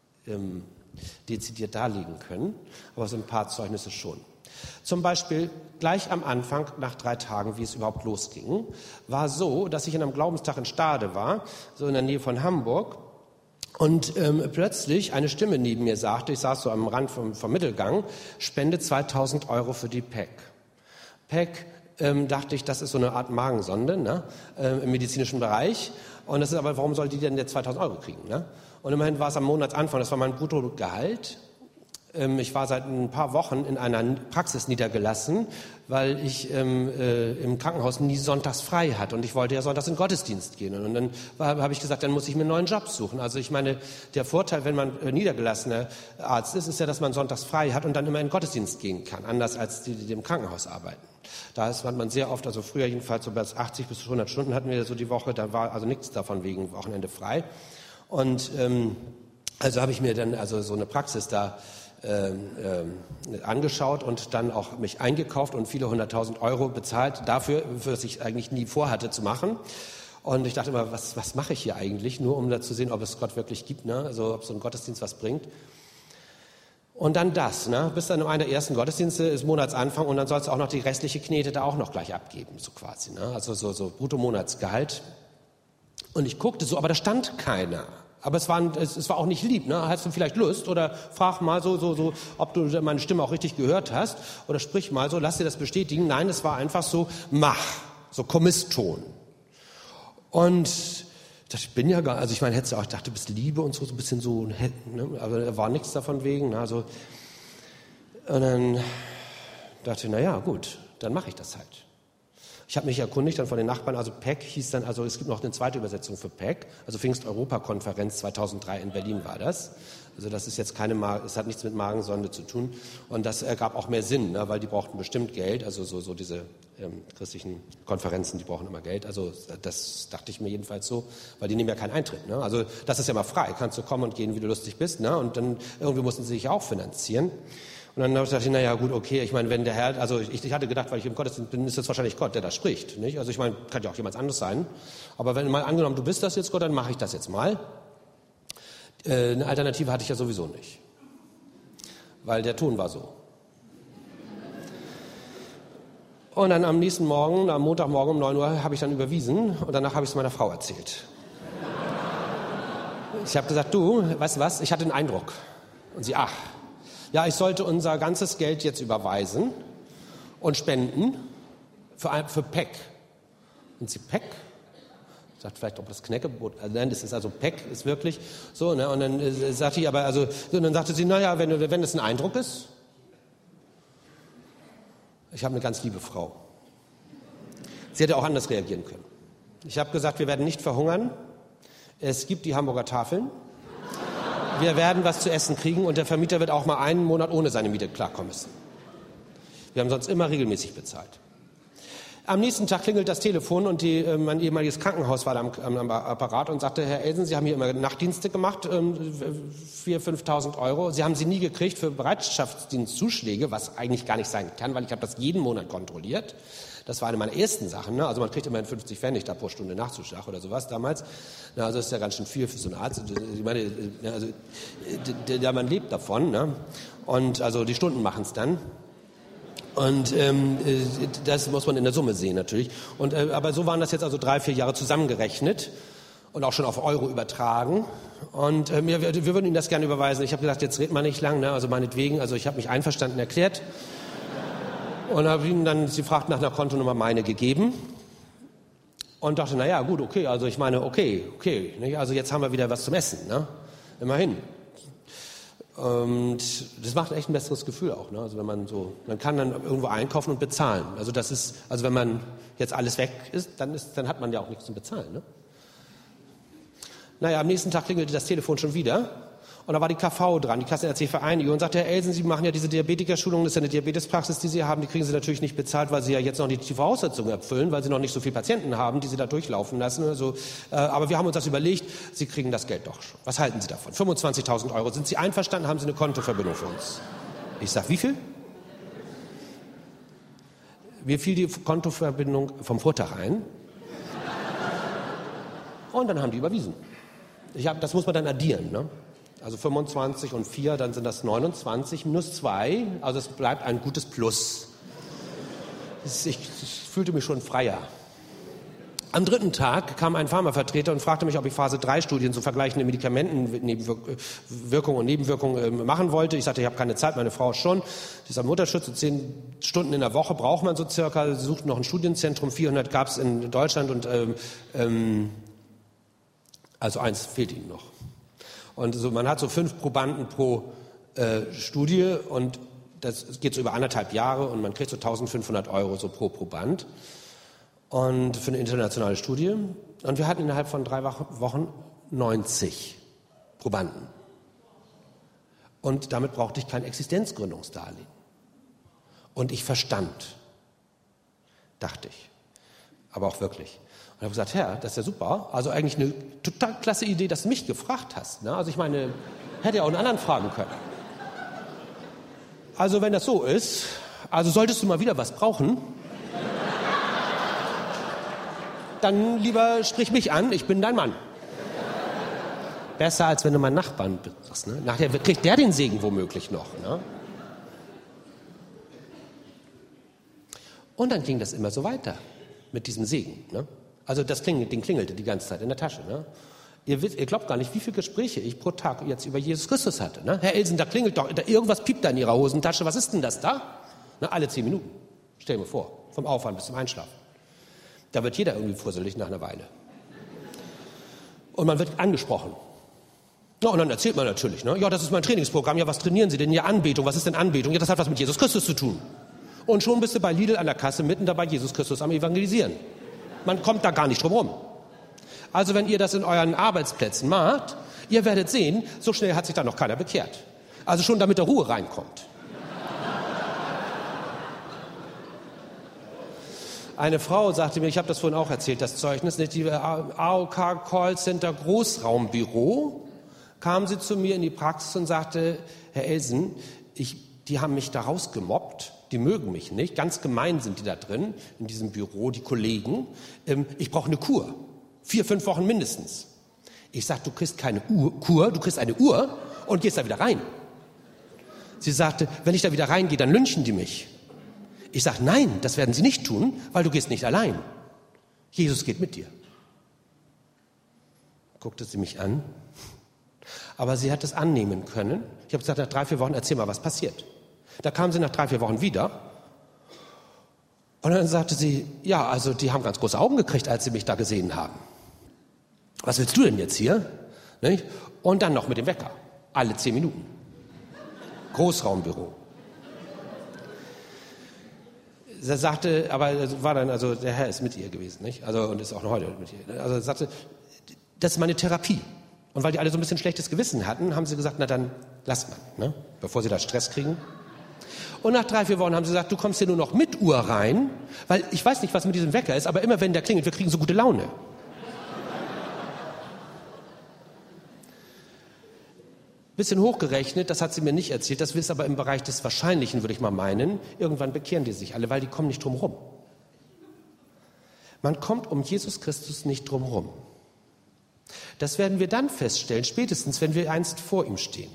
S1: dezidiert darlegen können, aber so ein paar Zeugnisse schon. Zum Beispiel gleich am Anfang, nach 3 Tagen, wie es überhaupt losging, war so, dass ich in einem Glaubenstag in Stade war, so in der Nähe von Hamburg, und plötzlich eine Stimme neben mir sagte, ich saß so am Rand vom Mittelgang, spende 2.000 € für die PEC. PEC, dachte ich, das ist so eine Art Magensonde, ne, im medizinischen Bereich. Und das ist aber, warum soll die denn jetzt 2.000 € kriegen? Ne? Und immerhin war es am Monatsanfang, das war mein Bruttogehalt. Ich war seit ein paar Wochen in einer Praxis niedergelassen, weil ich im Krankenhaus nie sonntags frei hatte und ich wollte ja sonntags in den Gottesdienst gehen. Und dann habe ich gesagt, dann muss ich mir einen neuen Job suchen. Also ich meine, der Vorteil, wenn man niedergelassener Arzt ist, ist ja, dass man sonntags frei hat und dann immer in den Gottesdienst gehen kann, anders als die im Krankenhaus arbeiten. Da hat man sehr oft, also früher jedenfalls so bis 80 bis 100 Stunden hatten wir so die Woche, da war also nichts davon wegen Wochenende frei. Und also habe ich mir dann also so eine Praxis da angeschaut und dann auch mich eingekauft und viele 100.000 € bezahlt dafür, was ich eigentlich nie vorhatte zu machen. Und ich dachte immer, was mache ich hier eigentlich, nur um da zu sehen, ob es Gott wirklich gibt, ne? Also ob so ein Gottesdienst was bringt. Und dann das, ne? Bis dann einer der ersten Gottesdienste ist Monatsanfang und dann sollst du auch noch die restliche Knete da auch noch gleich abgeben, so quasi, ne? Also so Bruttomonatsgehalt. Und ich guckte so, aber da stand keiner. Aber es war auch nicht lieb, ne? Hast du vielleicht Lust oder frag mal so, ob du meine Stimme auch richtig gehört hast oder sprich mal so, lass dir das bestätigen. Nein, es war einfach so, mach, so Kommisston. Und ich bin ja gar, also ich meine, hättest du auch, ich dachte, du bist Liebe und so ein bisschen so, ne? Aber da war nichts davon wegen, ne? Also, und dann dachte ich, naja, gut, dann mache ich das halt. Ich habe mich erkundigt dann von den Nachbarn, also PEC hieß dann, also es gibt noch eine zweite Übersetzung für PEC, also Pfingst-Europa-Konferenz 2003 in Berlin war das. Also das ist jetzt es hat nichts mit Magensonde zu tun und das ergab auch mehr Sinn, ne, weil die brauchten bestimmt Geld, also so diese christlichen Konferenzen, die brauchen immer Geld, also das dachte ich mir jedenfalls so, weil die nehmen ja keinen Eintritt, ne? Also das ist ja mal frei, kannst du kommen und gehen, wie du lustig bist, ne? Und dann irgendwie mussten sie sich auch finanzieren. Und dann dachte ich, naja, gut, okay, ich meine, wenn der Herr, also ich hatte gedacht, weil ich im Gottesdienst bin, ist das wahrscheinlich Gott, der da spricht, nicht? Also ich meine, kann ja auch jemand anderes sein. Aber wenn mal angenommen, du bist das jetzt Gott, dann mache ich das jetzt mal. Eine Alternative hatte ich ja sowieso nicht. Weil der Ton war so. Und dann am nächsten Morgen, am Montagmorgen um 9 Uhr, habe ich dann überwiesen und danach habe ich es meiner Frau erzählt. Ich habe gesagt, du, weißt du was, ich hatte einen Eindruck. Und sie, ach. Ja, ich sollte unser ganzes Geld jetzt überweisen und spenden für PEC. Und sie, PEC? Sagt vielleicht ob das Knäckebrot. Nein, das ist also PEC, ist wirklich so. Ne? Und dann sagte ich aber, also, und dann sagte sie, naja, wenn das ein Eindruck ist. Ich habe eine ganz liebe Frau. Sie hätte auch anders reagieren können. Ich habe gesagt, wir werden nicht verhungern. Es gibt die Hamburger Tafeln. Wir werden was zu essen kriegen und der Vermieter wird auch mal einen Monat ohne seine Miete klarkommen müssen. Wir haben sonst immer regelmäßig bezahlt. Am nächsten Tag klingelt das Telefon und mein ehemaliges Krankenhaus war da am Apparat und sagte, Herr Elsen, Sie haben hier immer Nachtdienste gemacht, 4.000, 5.000 €. Sie haben sie nie gekriegt für Bereitschaftsdienstzuschläge, was eigentlich gar nicht sein kann, weil ich habe das jeden Monat kontrolliert. Das war eine meiner ersten Sachen. Ne? Also man kriegt immerhin 50 Pfennig da pro Stunde Nachzuschlag oder sowas damals. Na, also das ist ja ganz schön viel für so einen Arzt. Ich meine, also, man lebt davon. Ne? Und also die Stunden machen es dann. Und das muss man in der Summe sehen natürlich. Und aber so waren das jetzt also 3-4 Jahre zusammengerechnet. und auch schon auf Euro übertragen. Und wir würden Ihnen das gerne überweisen. Ich habe gesagt, jetzt redet man nicht lang, ne? Also meinetwegen, also ich habe mich einverstanden erklärt und habe Ihnen dann, Sie fragten nach einer Kontonummer, meine gegeben und dachte, naja, gut, okay, also ich meine, okay, nicht? Also jetzt haben wir wieder was zum Essen, ne? Immerhin. Und das macht echt ein besseres Gefühl auch, ne? Also wenn man kann dann irgendwo einkaufen und bezahlen. Also also wenn man jetzt alles weg ist, dann hat man ja auch nichts zum Bezahlen, ne? Naja, am nächsten Tag klingelte das Telefon schon wieder und da war die KV dran, die Kassenärztliche Vereinigung, und sagte, Herr Elsen, Sie machen ja diese Diabetikerschulung, das ist ja eine Diabetespraxis, die Sie haben, die kriegen Sie natürlich nicht bezahlt, weil Sie ja jetzt noch nicht die Voraussetzungen erfüllen, weil Sie noch nicht so viele Patienten haben, die Sie da durchlaufen lassen. Also, aber wir haben uns das überlegt, Sie kriegen das Geld doch schon. Was halten Sie davon? 25.000 Euro. Sind Sie einverstanden? Haben Sie eine Kontoverbindung für uns? Ich sage, wie viel? Mir fiel die Kontoverbindung vom Vortag ein und dann haben die überwiesen. Das muss man dann addieren, ne? Also 25 und 4, dann sind das 29 minus 2, also es bleibt ein gutes Plus. Ich fühlte mich schon freier. Am dritten Tag kam ein Pharmavertreter und fragte mich, ob ich Phase-3-Studien, so vergleichende Medikamentenwirkungen und Nebenwirkungen machen wollte. Ich sagte, ich habe keine Zeit, meine Frau schon. Die ist am Mutterschutz, so 10 Stunden in der Woche braucht man so circa. Sie suchten noch ein Studienzentrum, 400 gab es in Deutschland und also eins fehlt ihnen noch. Und so, man hat so 5 Probanden pro Studie und das geht so über 1,5 Jahre und man kriegt so 1.500 Euro so pro Proband und für eine internationale Studie. Und wir hatten innerhalb von 3 Wochen 90 Probanden. Und damit brauchte ich kein Existenzgründungsdarlehen. Und ich verstand, dachte ich, aber auch wirklich. Und ich habe gesagt, Herr, das ist ja super. Also eigentlich eine total klasse Idee, dass du mich gefragt hast. Ne? Also ich meine, hätte ja auch einen anderen fragen können. Also wenn das so ist, also solltest du mal wieder was brauchen, dann lieber sprich mich an, ich bin dein Mann. Besser, als wenn du meinen Nachbarn bist. Ne? Nachher kriegt der den Segen womöglich noch. Ne? Und dann ging das immer so weiter mit diesem Segen. Ne? Also das Ding klingelte die ganze Zeit in der Tasche. Ne? Ihr glaubt gar nicht, wie viele Gespräche ich pro Tag jetzt über Jesus Christus hatte. Ne? Herr Elsen, da klingelt doch, irgendwas piept da in Ihrer Hosentasche. Was ist denn das da? Ne, alle 10 Minuten. Stell dir vor, vom Aufwand bis zum Einschlafen. Da wird jeder irgendwie fusselig nach einer Weile. Und man wird angesprochen. Ja, und dann erzählt man natürlich, ne? Ja, das ist mein Trainingsprogramm. Ja, was trainieren Sie denn? Ja, Anbetung. Was ist denn Anbetung? Ja, das hat was mit Jesus Christus zu tun. Und schon bist du bei Lidl an der Kasse mitten dabei, Jesus Christus am Evangelisieren. Man kommt da gar nicht drum rum. Also wenn ihr das in euren Arbeitsplätzen macht, ihr werdet sehen, so schnell hat sich da noch keiner bekehrt. Also schon damit der Ruhe reinkommt. Eine Frau sagte mir, ich habe das vorhin auch erzählt, das Zeugnis, nicht die AOK Callcenter Großraumbüro, kam sie zu mir in die Praxis und sagte, Herr Elsen, die haben mich da rausgemobbt, die mögen mich nicht, ganz gemein sind die da drin, in diesem Büro, die Kollegen, ich brauche eine Kur, 4-5 Wochen mindestens. Ich sage, du kriegst keine Kur, du kriegst eine Uhr und gehst da wieder rein. Sie sagte, wenn ich da wieder reingehe, dann lynchen die mich. Ich sage, nein, das werden sie nicht tun, weil du gehst nicht allein. Jesus geht mit dir. Guckte sie mich an, aber sie hat es annehmen können. Ich habe gesagt, nach 3-4 Wochen, erzähl mal, was passiert. Da kam sie nach 3-4 Wochen wieder und dann sagte sie, ja, also die haben ganz große Augen gekriegt, als sie mich da gesehen haben. Was willst du denn jetzt hier? Nicht? Und dann noch mit dem Wecker, alle 10 Minuten. Großraumbüro. Sie sagte, aber war dann, also der Herr ist mit ihr gewesen, nicht? Also und ist auch noch heute mit ihr. Also sagte, das ist meine Therapie. Und weil die alle so ein bisschen schlechtes Gewissen hatten, haben sie gesagt, na dann lass mal, ne? Bevor sie da Stress kriegen. Und nach 3-4 Wochen haben sie gesagt, du kommst hier nur noch mit Uhr rein, weil ich weiß nicht, was mit diesem Wecker ist, aber immer wenn der klingelt, wir kriegen so gute Laune. Bisschen hochgerechnet, das hat sie mir nicht erzählt, das ist aber im Bereich des Wahrscheinlichen, würde ich mal meinen. Irgendwann bekehren die sich alle, weil die kommen nicht drum rum. Man kommt um Jesus Christus nicht drum rum. Das werden wir dann feststellen, spätestens, wenn wir einst vor ihm stehen.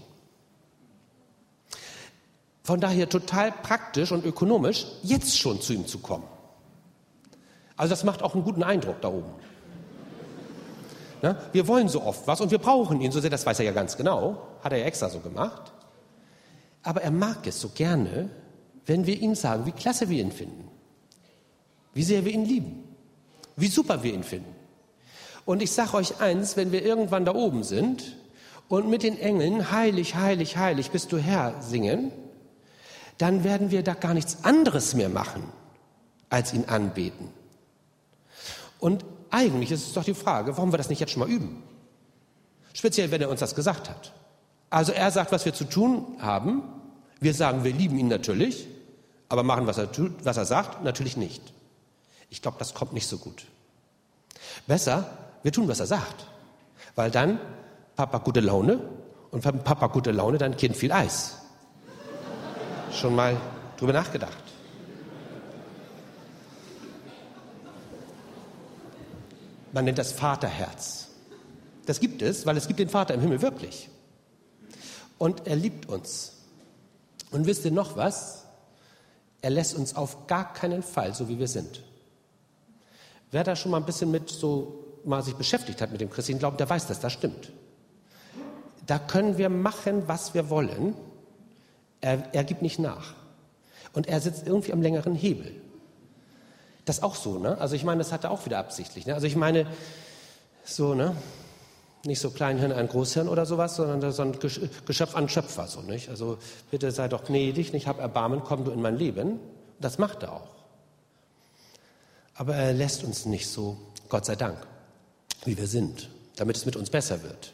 S1: Von daher total praktisch und ökonomisch, jetzt schon zu ihm zu kommen. Also das macht auch einen guten Eindruck da oben. Ne? Wir wollen so oft was und wir brauchen ihn so sehr, das weiß er ja ganz genau, hat er ja extra so gemacht. Aber er mag es so gerne, wenn wir ihm sagen, wie klasse wir ihn finden, wie sehr wir ihn lieben, wie super wir ihn finden. Und ich sage euch eins, wenn wir irgendwann da oben sind und mit den Engeln heilig, heilig, heilig bist du Herr singen, dann werden wir da gar nichts anderes mehr machen, als ihn anbeten. Und eigentlich ist es doch die Frage, warum wir das nicht jetzt schon mal üben? Speziell, wenn er uns das gesagt hat. Also er sagt, was wir zu tun haben. Wir sagen, wir lieben ihn natürlich, aber machen, was er tut, was er sagt, natürlich nicht. Ich glaube, das kommt nicht so gut. Besser, wir tun, was er sagt. Weil dann Papa gute Laune und wenn Papa gute Laune, dann Kind viel Eis. Schon mal drüber nachgedacht. Man nennt das Vaterherz. Das gibt es, weil es gibt den Vater im Himmel wirklich. Und er liebt uns. Und wisst ihr noch was? Er lässt uns auf gar keinen Fall, so wie wir sind. Wer da schon mal ein bisschen mit so mal sich beschäftigt hat mit dem christlichen Glauben, der weiß, dass das stimmt. Da können wir machen, was wir wollen. Er gibt nicht nach. Und er sitzt irgendwie am längeren Hebel. Das ist auch so, ne? Also ich meine, das hat er auch wieder absichtlich. Ne? Also ich meine, so, ne? Nicht so Kleinhirn, ein Großhirn oder sowas, sondern so ein Geschöpf an Schöpfer, so, nicht? Also bitte sei doch gnädig, nicht hab Erbarmen, komm du in mein Leben. Das macht er auch. Aber er lässt uns nicht so, Gott sei Dank, wie wir sind, damit es mit uns besser wird.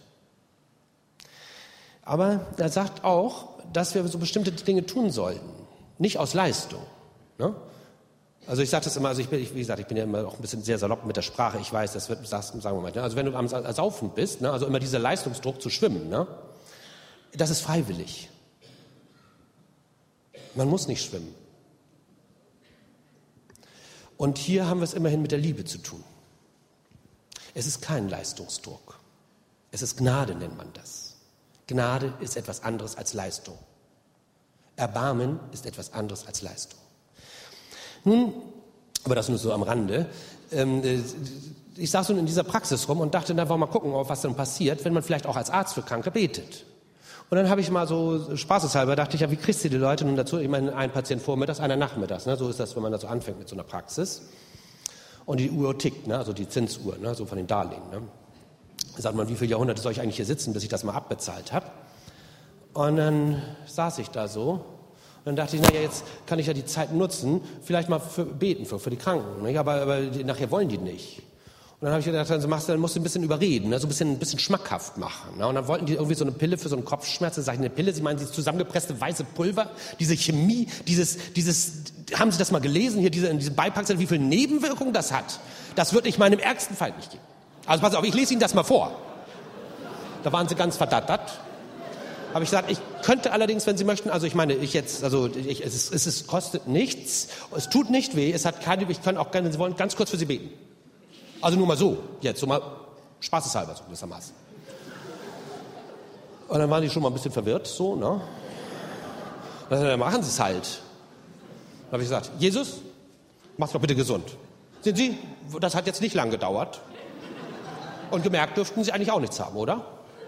S1: Aber er sagt auch, dass wir so bestimmte Dinge tun sollten, nicht aus Leistung. Ne? Also ich sage das immer, also ich bin ja immer auch ein bisschen sehr salopp mit der Sprache, ich weiß, das wird, sagen wir mal, ne? Also wenn du am Saufen bist, ne? Also immer dieser Leistungsdruck zu schwimmen, ne? Das ist freiwillig. Man muss nicht schwimmen. Und hier haben wir es immerhin mit der Liebe zu tun. Es ist kein Leistungsdruck. Es ist Gnade, nennt man das. Gnade ist etwas anderes als Leistung. Erbarmen ist etwas anderes als Leistung. Nun, aber das nur so am Rande, ich saß nun in dieser Praxis rum und dachte, na, wollen wir mal gucken, was dann passiert, wenn man vielleicht auch als Arzt für Kranke betet. Und dann habe ich mal so spaßeshalber, dachte ich, ja, wie kriegst du die Leute nun dazu? Ich meine, ein Patient vormittags, einer nachmittags, ne? So ist das, wenn man da so anfängt mit so einer Praxis. Und die Uhr tickt, ne? Also die Zinsuhr, ne? So von den Darlehen. Ne? Da sagt man, wie viele Jahrhunderte soll ich eigentlich hier sitzen, bis ich das mal abbezahlt habe? Und dann saß ich da so. Und dann dachte ich, naja, jetzt kann ich ja die Zeit nutzen, vielleicht mal für beten, für die Kranken. Nicht? Aber nachher wollen die nicht. Und dann habe ich gedacht, dann musst du ein bisschen überreden, ne? So ein bisschen schmackhaft machen. Ne? Und dann wollten die irgendwie so eine Pille für so einen Kopfschmerz. Da sage ich, eine Pille, Sie meinen dieses zusammengepresste weiße Pulver, diese Chemie, haben Sie das mal gelesen, hier diese Beipackzettel, wie viele Nebenwirkungen das hat? Das wird ich meinem ärgsten Feind nicht geben. Also pass auf, ich lese Ihnen das mal vor. Da waren sie ganz verdattert. Habe ich gesagt, ich könnte allerdings, wenn Sie möchten, also ich meine, es kostet nichts, es tut nicht weh, es hat keine, ich kann auch gerne, wenn Sie wollen, ganz kurz für Sie beten. Also nur mal so, jetzt, so mal spaßeshalber, so gewissermaßen. Und dann waren die schon mal ein bisschen verwirrt, so, ne? Dann machen Sie es halt. Dann habe ich gesagt, Jesus, mach's doch bitte gesund. Sehen Sie, das hat jetzt nicht lang gedauert. Und gemerkt dürften Sie eigentlich auch nichts haben, oder?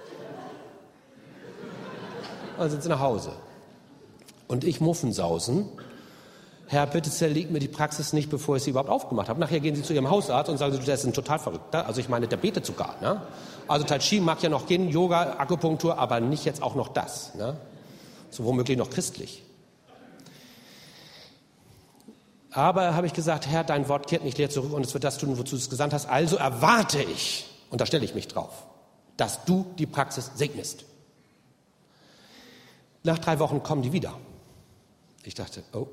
S1: Dann sind sie nach Hause. Und ich Muffensausen. Herr, bitte zerleg mir die Praxis nicht, bevor ich sie überhaupt aufgemacht habe. Nachher gehen Sie zu Ihrem Hausarzt und sagen, der ist ein total Verrückter. Also ich meine, der betet sogar. Ne? Also Tai Chi mag ja noch gehen, Yoga, Akupunktur, aber nicht jetzt auch noch das. Ne? So womöglich noch christlich. Aber habe ich gesagt, Herr, dein Wort kehrt nicht leer zurück und es wird das tun, wozu du es gesandt hast. Also erwarte ich, und da stelle ich mich drauf, dass du die Praxis segnest. Nach 3 Wochen kommen die wieder. Ich dachte, oh.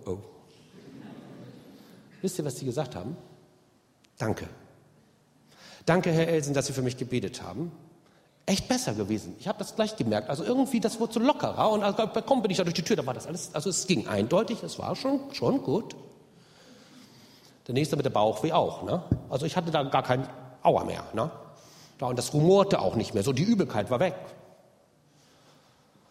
S1: Wisst ihr, was die gesagt haben? Danke. Danke, Herr Elsen, dass Sie für mich gebetet haben. Echt besser gewesen. Ich habe das gleich gemerkt. Also irgendwie, das wurde so lockerer. Und kaum bin ich da durch die Tür, da war das alles, also es ging eindeutig, es war schon gut. Der nächste mit der Bauchweh auch. Ne? Also ich hatte da gar kein Aua mehr. Ne? Und das rumorte auch nicht mehr. So, die Übelkeit war weg.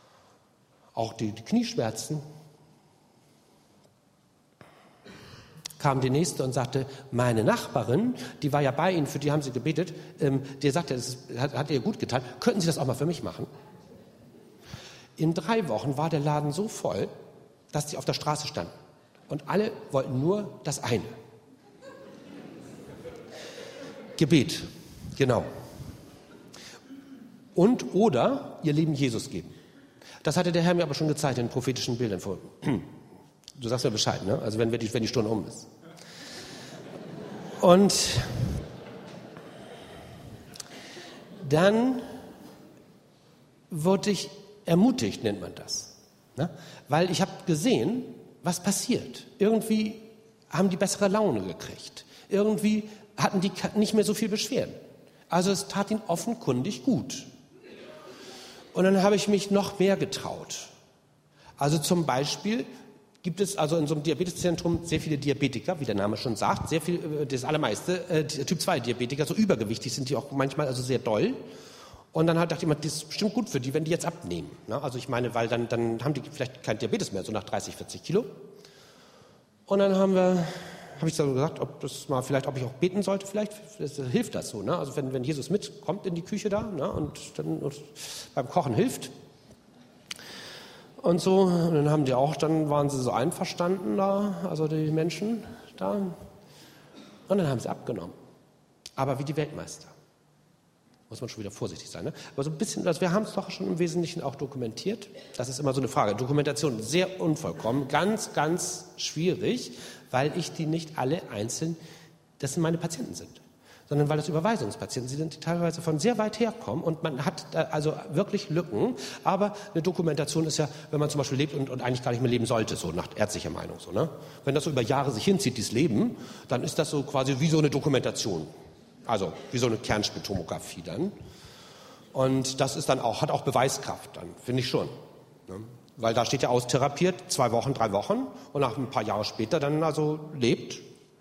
S1: Auch die Knieschmerzen. kam die nächste und sagte, meine Nachbarin, die war ja bei Ihnen, für die haben Sie gebetet, die sagte, das hat ihr gut getan, könnten Sie das auch mal für mich machen? In 3 Wochen war der Laden so voll, dass die auf der Straße standen. Und alle wollten nur das eine. Gebet, genau. Und oder ihr Leben Jesus geben. Das hatte der Herr mir aber schon gezeigt in prophetischen Bildern. Du sagst mir Bescheid, ne? Also wenn die Stunde um ist. Und dann wurde ich ermutigt, nennt man das. Ne? Weil ich habe gesehen, was passiert. Irgendwie haben die bessere Laune gekriegt. Irgendwie hatten die nicht mehr so viel Beschwerden. Also es tat ihnen offenkundig gut. Und dann habe ich mich noch mehr getraut. Also zum Beispiel gibt es also in so einem Diabeteszentrum sehr viele Diabetiker, wie der Name schon sagt, sehr viel, das allermeiste, Typ-2-Diabetiker, so übergewichtig sind die auch manchmal, also sehr doll. Und dann dachte ich mir, das ist bestimmt gut für die, wenn die jetzt abnehmen. Ne? Also ich meine, weil dann haben die vielleicht kein Diabetes mehr, so nach 30, 40 Kilo. Und dann habe ich so gesagt, ob ich auch beten sollte, vielleicht hilft das so. Ne? Also wenn Jesus mitkommt in die Küche da, ne? und beim Kochen hilft. Und so, und dann waren sie so einverstanden da, also die Menschen da. Und dann haben sie abgenommen. Aber wie die Weltmeister. Muss man schon wieder vorsichtig sein. Ne? Aber so ein bisschen, also wir haben es doch schon im Wesentlichen auch dokumentiert. Das ist immer so eine Frage. Dokumentation sehr unvollkommen, ganz, ganz schwierig, weil ich die nicht alle einzeln, das meine Patienten sind, sondern weil das Überweisungspatienten sind, die teilweise von sehr weit herkommen und man hat also wirklich Lücken. Aber eine Dokumentation ist ja, wenn man zum Beispiel lebt und eigentlich gar nicht mehr leben sollte, so nach ärztlicher Meinung. So, ne? Wenn das so über Jahre sich hinzieht, dieses Leben, dann ist das so quasi wie so eine Dokumentation. Also wie so eine Kernspintomographie dann. Und das ist dann auch, hat auch Beweiskraft dann, finde ich schon. Ne? Weil da steht ja austherapiert, 2 Wochen, 3 Wochen und nach ein paar Jahre später dann also lebt.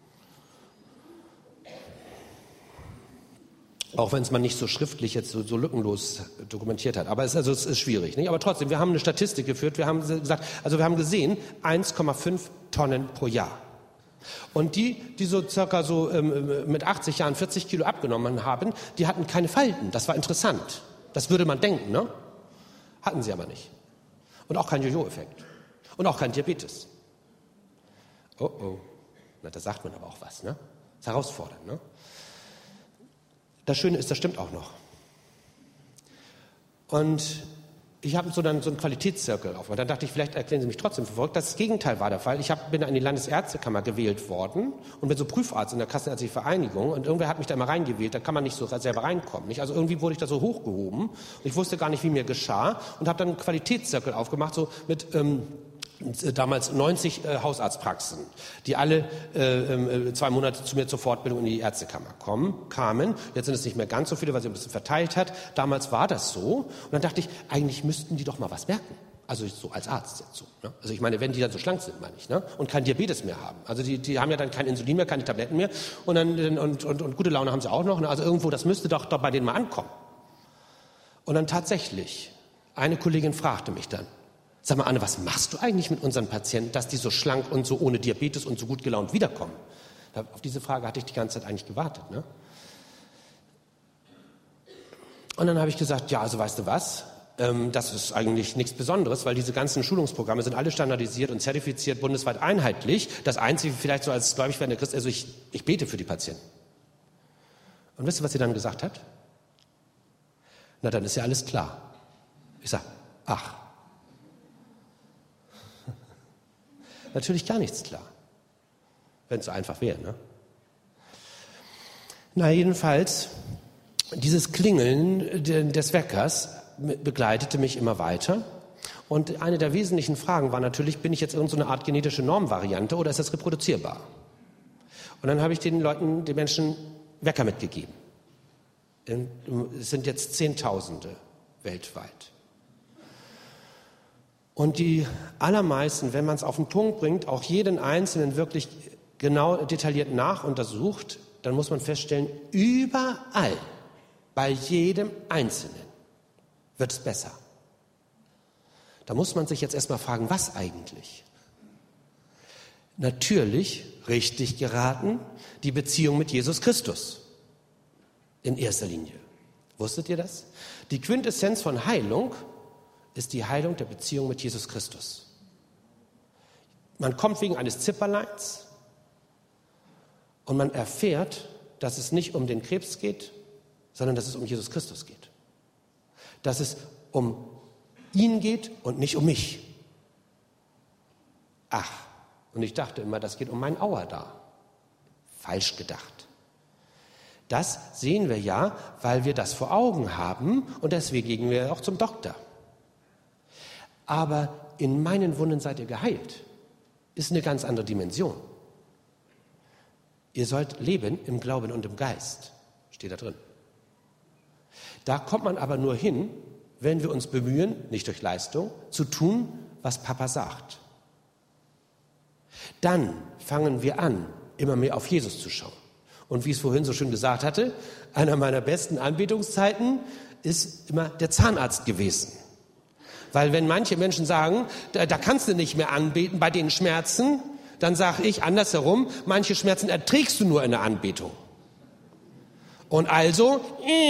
S1: Auch wenn es man nicht so schriftlich jetzt so lückenlos dokumentiert hat. Aber es ist schwierig. Nicht? Aber trotzdem, wir haben eine Statistik geführt. Wir haben gesehen, 1,5 Tonnen pro Jahr. Und die so circa mit 80 Jahren 40 Kilo abgenommen haben, die hatten keine Falten. Das war interessant. Das würde man denken, ne? Hatten sie aber nicht. Und auch kein Jojo-Effekt. Und auch kein Diabetes. Oh. Na, da sagt man aber auch was, ne? Das ist herausfordernd, ne? Das Schöne ist, das stimmt auch noch. Und ich habe so einen Qualitätszirkel aufgemacht. Dann dachte ich, vielleicht erklären Sie mich trotzdem verfolgt. Das Gegenteil war der Fall. Ich bin in die Landesärztekammer gewählt worden und bin so Prüfarzt in der Kassenärztlichen Vereinigung und irgendwer hat mich da immer reingewählt. Da kann man nicht so selber reinkommen. Nicht? Also irgendwie wurde ich da so hochgehoben und ich wusste gar nicht, wie mir geschah und habe dann einen Qualitätszirkel aufgemacht, so mit damals 90 Hausarztpraxen, die alle 2 Monate zu mir zur Fortbildung in die Ärztekammer kamen. Jetzt sind es nicht mehr ganz so viele, weil sie ein bisschen verteilt hat. Damals war das so. Und dann dachte ich, eigentlich müssten die doch mal was merken. Also so als Arzt jetzt so. Ne? Also ich meine, wenn die dann so schlank sind, meine ich, ne? Und kein Diabetes mehr haben. Also die haben ja dann kein Insulin mehr, keine Tabletten mehr. Und gute Laune haben sie auch noch. Ne? Also irgendwo, das müsste doch bei denen mal ankommen. Und dann tatsächlich, eine Kollegin fragte mich dann, sag mal, Anne, was machst du eigentlich mit unseren Patienten, dass die so schlank und so ohne Diabetes und so gut gelaunt wiederkommen? Auf diese Frage hatte ich die ganze Zeit eigentlich gewartet. Ne? Und dann habe ich gesagt, ja, also weißt du was, das ist eigentlich nichts Besonderes, weil diese ganzen Schulungsprogramme sind alle standardisiert und zertifiziert, bundesweit einheitlich. Das Einzige, vielleicht so als gläubig werdender Christ, also ich bete für die Patienten. Und wisst ihr, was sie dann gesagt hat? Na, dann ist ja alles klar. Ich sage, ach. Natürlich gar nichts klar. Wenn es so einfach wäre, ne? Na, jedenfalls, dieses Klingeln des Weckers begleitete mich immer weiter. Und eine der wesentlichen Fragen war natürlich, bin ich jetzt irgendeine Art genetische Normvariante oder ist das reproduzierbar? Und dann habe ich den Menschen Wecker mitgegeben. Es sind jetzt Zehntausende weltweit. Und die allermeisten, wenn man es auf den Punkt bringt, auch jeden Einzelnen wirklich genau detailliert nachuntersucht, dann muss man feststellen, überall, bei jedem Einzelnen wird es besser. Da muss man sich jetzt erstmal fragen, was eigentlich? Natürlich richtig geraten, die Beziehung mit Jesus Christus. In erster Linie. Wusstet ihr das? Die Quintessenz von Heilung ist die Heilung der Beziehung mit Jesus Christus. Man kommt wegen eines Zipperleins und man erfährt, dass es nicht um den Krebs geht, sondern dass es um Jesus Christus geht. Dass es um ihn geht und nicht um mich. Ach, und ich dachte immer, das geht um mein Auer da. Falsch gedacht. Das sehen wir ja, weil wir das vor Augen haben und deswegen gehen wir auch zum Doktor. Aber in meinen Wunden seid ihr geheilt. Ist eine ganz andere Dimension. Ihr sollt leben im Glauben und im Geist. Steht da drin. Da kommt man aber nur hin, wenn wir uns bemühen, nicht durch Leistung, zu tun, was Papa sagt. Dann fangen wir an, immer mehr auf Jesus zu schauen. Und wie ich es vorhin so schön gesagt hatte, einer meiner besten Anbetungszeiten ist immer der Zahnarzt gewesen. Weil wenn manche Menschen sagen, da kannst du nicht mehr anbeten bei den Schmerzen, dann sage ich andersherum, manche Schmerzen erträgst du nur in der Anbetung. Und also,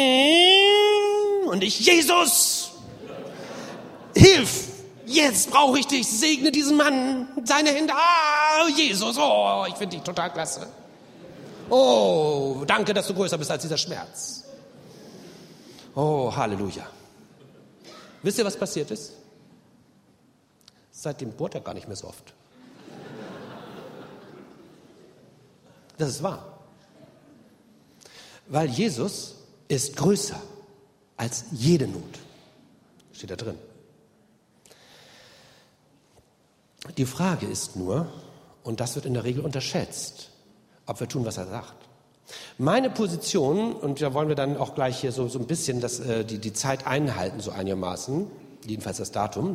S1: und ich, Jesus, hilf! Jetzt brauche ich dich, segne diesen Mann, seine Hände, Jesus, ich finde dich total klasse. Oh, danke, dass du größer bist als dieser Schmerz. Oh, Halleluja. Wisst ihr, was passiert ist? Seitdem bohrt er gar nicht mehr so oft. Das ist wahr. Weil Jesus ist größer als jede Not. Steht da drin. Die Frage ist nur, und das wird in der Regel unterschätzt, ob wir tun, was er sagt. Meine Position, und da wollen wir dann auch gleich hier so ein bisschen die Zeit einhalten, so einigermaßen, jedenfalls das Datum.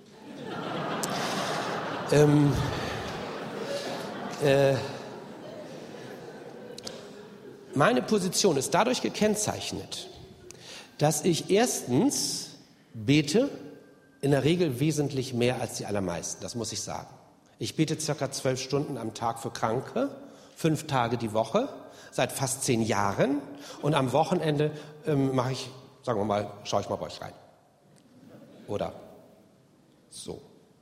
S1: Meine Position ist dadurch gekennzeichnet, dass ich erstens bete, in der Regel wesentlich mehr als die allermeisten, das muss ich sagen. Ich bete ca. 12 Stunden am Tag für Kranke, 5 Tage die Woche, seit fast 10 Jahren. Und am Wochenende mache ich, sagen wir mal, schaue ich mal bei euch rein. Oder so.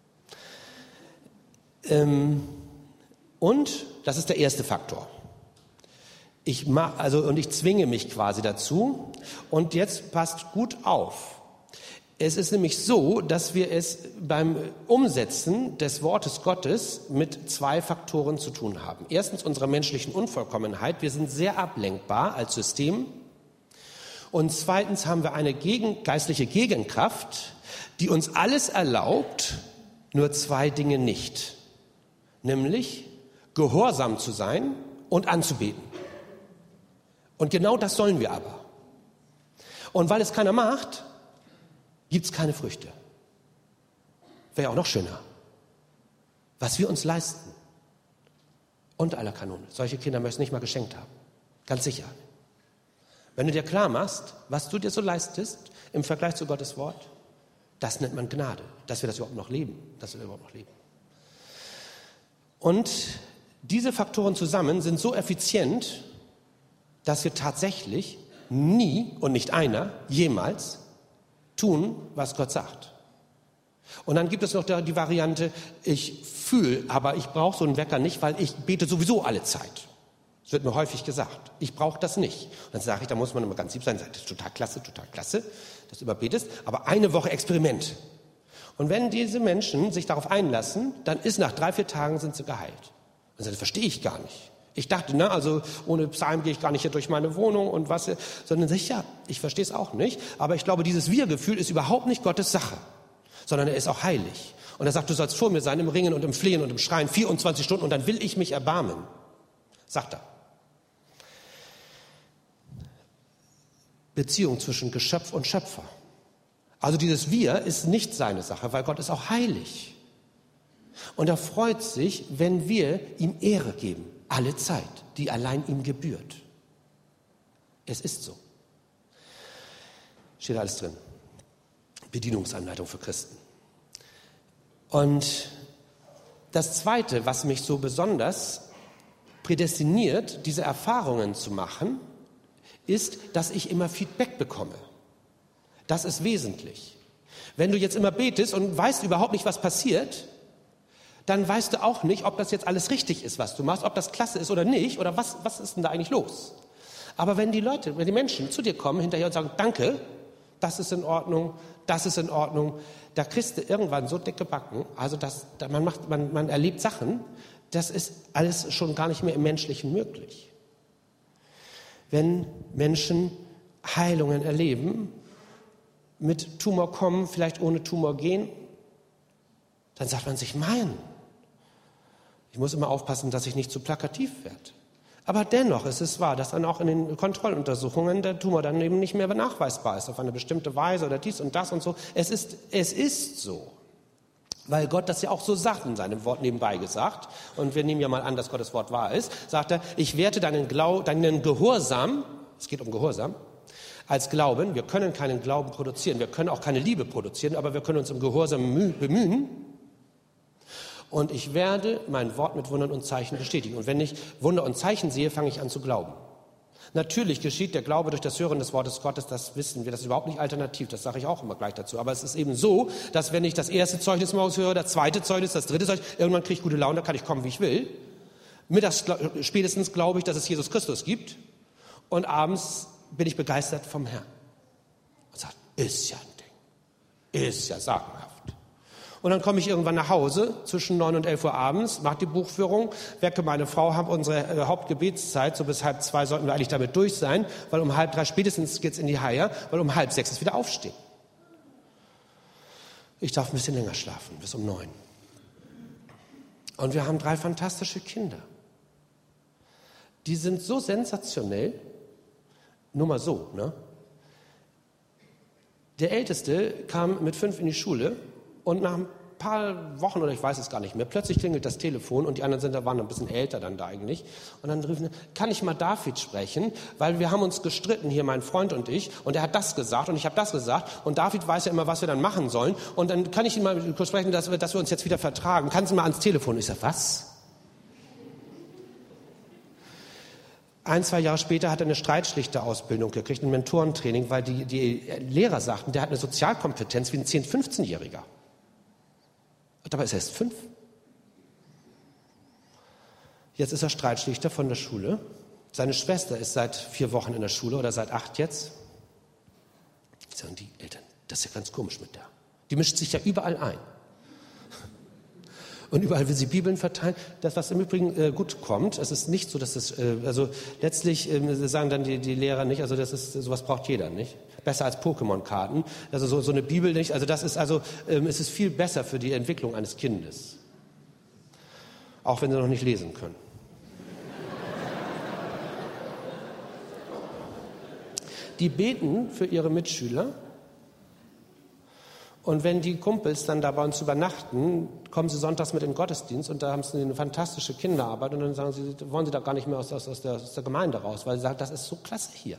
S1: Und das ist der erste Faktor. Ich zwinge mich quasi dazu. Und jetzt passt gut auf. Es ist nämlich so, dass wir es beim Umsetzen des Wortes Gottes mit 2 Faktoren zu tun haben. Erstens unserer menschlichen Unvollkommenheit. Wir sind sehr ablenkbar als System. Und zweitens haben wir eine geistliche Gegenkraft, die uns alles erlaubt, nur 2 Dinge nicht. Nämlich gehorsam zu sein und anzubeten. Und genau das sollen wir aber. Und weil es keiner macht, gibt es keine Früchte. Wäre ja auch noch schöner. Was wir uns leisten. Unter aller Kanone. Solche Kinder möchten nicht mal geschenkt haben. Ganz sicher. Wenn du dir klar machst, was du dir so leistest im Vergleich zu Gottes Wort, das nennt man Gnade. Dass wir das überhaupt noch leben. Und diese Faktoren zusammen sind so effizient, dass wir tatsächlich nie und nicht einer jemals tun, was Gott sagt. Und dann gibt es noch die Variante, ich fühle, aber ich brauche so einen Wecker nicht, weil ich bete sowieso alle Zeit. Das wird mir häufig gesagt. Ich brauche das nicht. Und dann sage ich, da muss man immer ganz lieb sein, das ist total klasse, dass du überbetest, aber eine Woche Experiment. Und wenn diese Menschen sich darauf einlassen, dann ist nach 3-4 Tagen sind sie geheilt. Und das verstehe ich gar nicht. Ich dachte, also ohne Psalm gehe ich gar nicht hier durch meine Wohnung und was, sondern sicher, ich verstehe es auch nicht, aber ich glaube, dieses Wir-Gefühl ist überhaupt nicht Gottes Sache, sondern er ist auch heilig. Und er sagt, du sollst vor mir sein im Ringen und im Flehen und im Schreien 24 Stunden und dann will ich mich erbarmen, sagt er. Beziehung zwischen Geschöpf und Schöpfer. Also dieses Wir ist nicht seine Sache, weil Gott ist auch heilig. Und er freut sich, wenn wir ihm Ehre geben. Alle Zeit, die allein ihm gebührt. Es ist so. Steht alles drin. Bedienungsanleitung für Christen. Und das Zweite, was mich so besonders prädestiniert, diese Erfahrungen zu machen, ist, dass ich immer Feedback bekomme. Das ist wesentlich. Wenn du jetzt immer betest und weißt überhaupt nicht, was passiert, dann weißt du auch nicht, ob das jetzt alles richtig ist, was du machst, ob das klasse ist oder nicht, oder was ist denn da eigentlich los? Aber wenn die Menschen zu dir kommen hinterher und sagen, danke, das ist in Ordnung, da kriegst du irgendwann so dicke Backen, also man erlebt Sachen, das ist alles schon gar nicht mehr im Menschlichen möglich. Wenn Menschen Heilungen erleben, mit Tumor kommen, vielleicht ohne Tumor gehen, dann sagt man sich, ich muss immer aufpassen, dass ich nicht zu plakativ werde. Aber dennoch ist es wahr, dass dann auch in den Kontrolluntersuchungen der Tumor dann eben nicht mehr nachweisbar ist, auf eine bestimmte Weise oder dies und das und so. Es ist so. Weil Gott das ja auch so sagt in seinem Wort nebenbei gesagt. Und wir nehmen ja mal an, dass Gottes Wort wahr ist. Sagt er, ich werte deinen Gehorsam, es geht um Gehorsam, als Glauben. Wir können keinen Glauben produzieren, wir können auch keine Liebe produzieren, aber wir können uns im Gehorsam bemühen. Und ich werde mein Wort mit Wundern und Zeichen bestätigen. Und wenn ich Wunder und Zeichen sehe, fange ich an zu glauben. Natürlich geschieht der Glaube durch das Hören des Wortes Gottes, das wissen wir, das ist überhaupt nicht alternativ, das sage ich auch immer gleich dazu. Aber es ist eben so, dass wenn ich das erste Zeugnis morgens höre, das zweite Zeugnis, das dritte Zeugnis, irgendwann kriege ich gute Laune, da kann ich kommen, wie ich will. Mittags spätestens glaube ich, dass es Jesus Christus gibt. Und abends bin ich begeistert vom Herrn. Und sage, ist ja ein Ding, ist ja sagenhaft. Und dann komme ich irgendwann nach Hause, zwischen 9 und 11 Uhr abends, mache die Buchführung, wecke meine Frau, habe unsere Hauptgebetszeit, so bis 1:30 sollten wir eigentlich damit durch sein, weil um 2:30 spätestens geht's in die Haie, weil um 5:30 ist wieder aufstehen. Ich darf ein bisschen länger schlafen, bis um 9. Und wir haben 3 fantastische Kinder. Die sind so sensationell, nur mal so, ne? Der Älteste kam mit 5 in die Schule und nach ein paar Wochen, oder ich weiß es gar nicht mehr, plötzlich klingelt das Telefon und die anderen waren ein bisschen älter dann da eigentlich. Und dann riefen, kann ich mal David sprechen? Weil wir haben uns gestritten, hier mein Freund und ich, und er hat das gesagt und ich habe das gesagt und David weiß ja immer, was wir dann machen sollen. Und dann kann ich ihn mal kurz sprechen, dass wir uns jetzt wieder vertragen. Kannst du mal ans Telefon? Ich sage, was? 1-2 Jahre später hat er eine Streitschlichterausbildung gekriegt, ein Mentorentraining, weil die Lehrer sagten, der hat eine Sozialkompetenz wie ein 10-, 15-Jähriger. Und dabei ist er erst 5. Jetzt ist er Streitschlichter von der Schule. Seine Schwester ist seit 4 Wochen in der Schule oder seit 8 jetzt. Sagen die Eltern, das ist ja ganz komisch mit der. Die mischt sich ja überall ein. Und überall will sie Bibeln verteilen. Das, was im Übrigen gut kommt, es ist nicht so, dass es, also letztlich sagen dann die Lehrer nicht, also das ist, sowas braucht jeder nicht. Besser als Pokémon-Karten. Also so eine Bibel nicht, also das ist es ist viel besser für die Entwicklung eines Kindes. Auch wenn sie noch nicht lesen können. Die beten für ihre Mitschüler. Und wenn die Kumpels dann da bei uns übernachten, kommen sie sonntags mit in den Gottesdienst und da haben sie eine fantastische Kinderarbeit und dann sagen sie, wollen sie da gar nicht mehr aus der Gemeinde raus, weil sie sagen, das ist so klasse hier.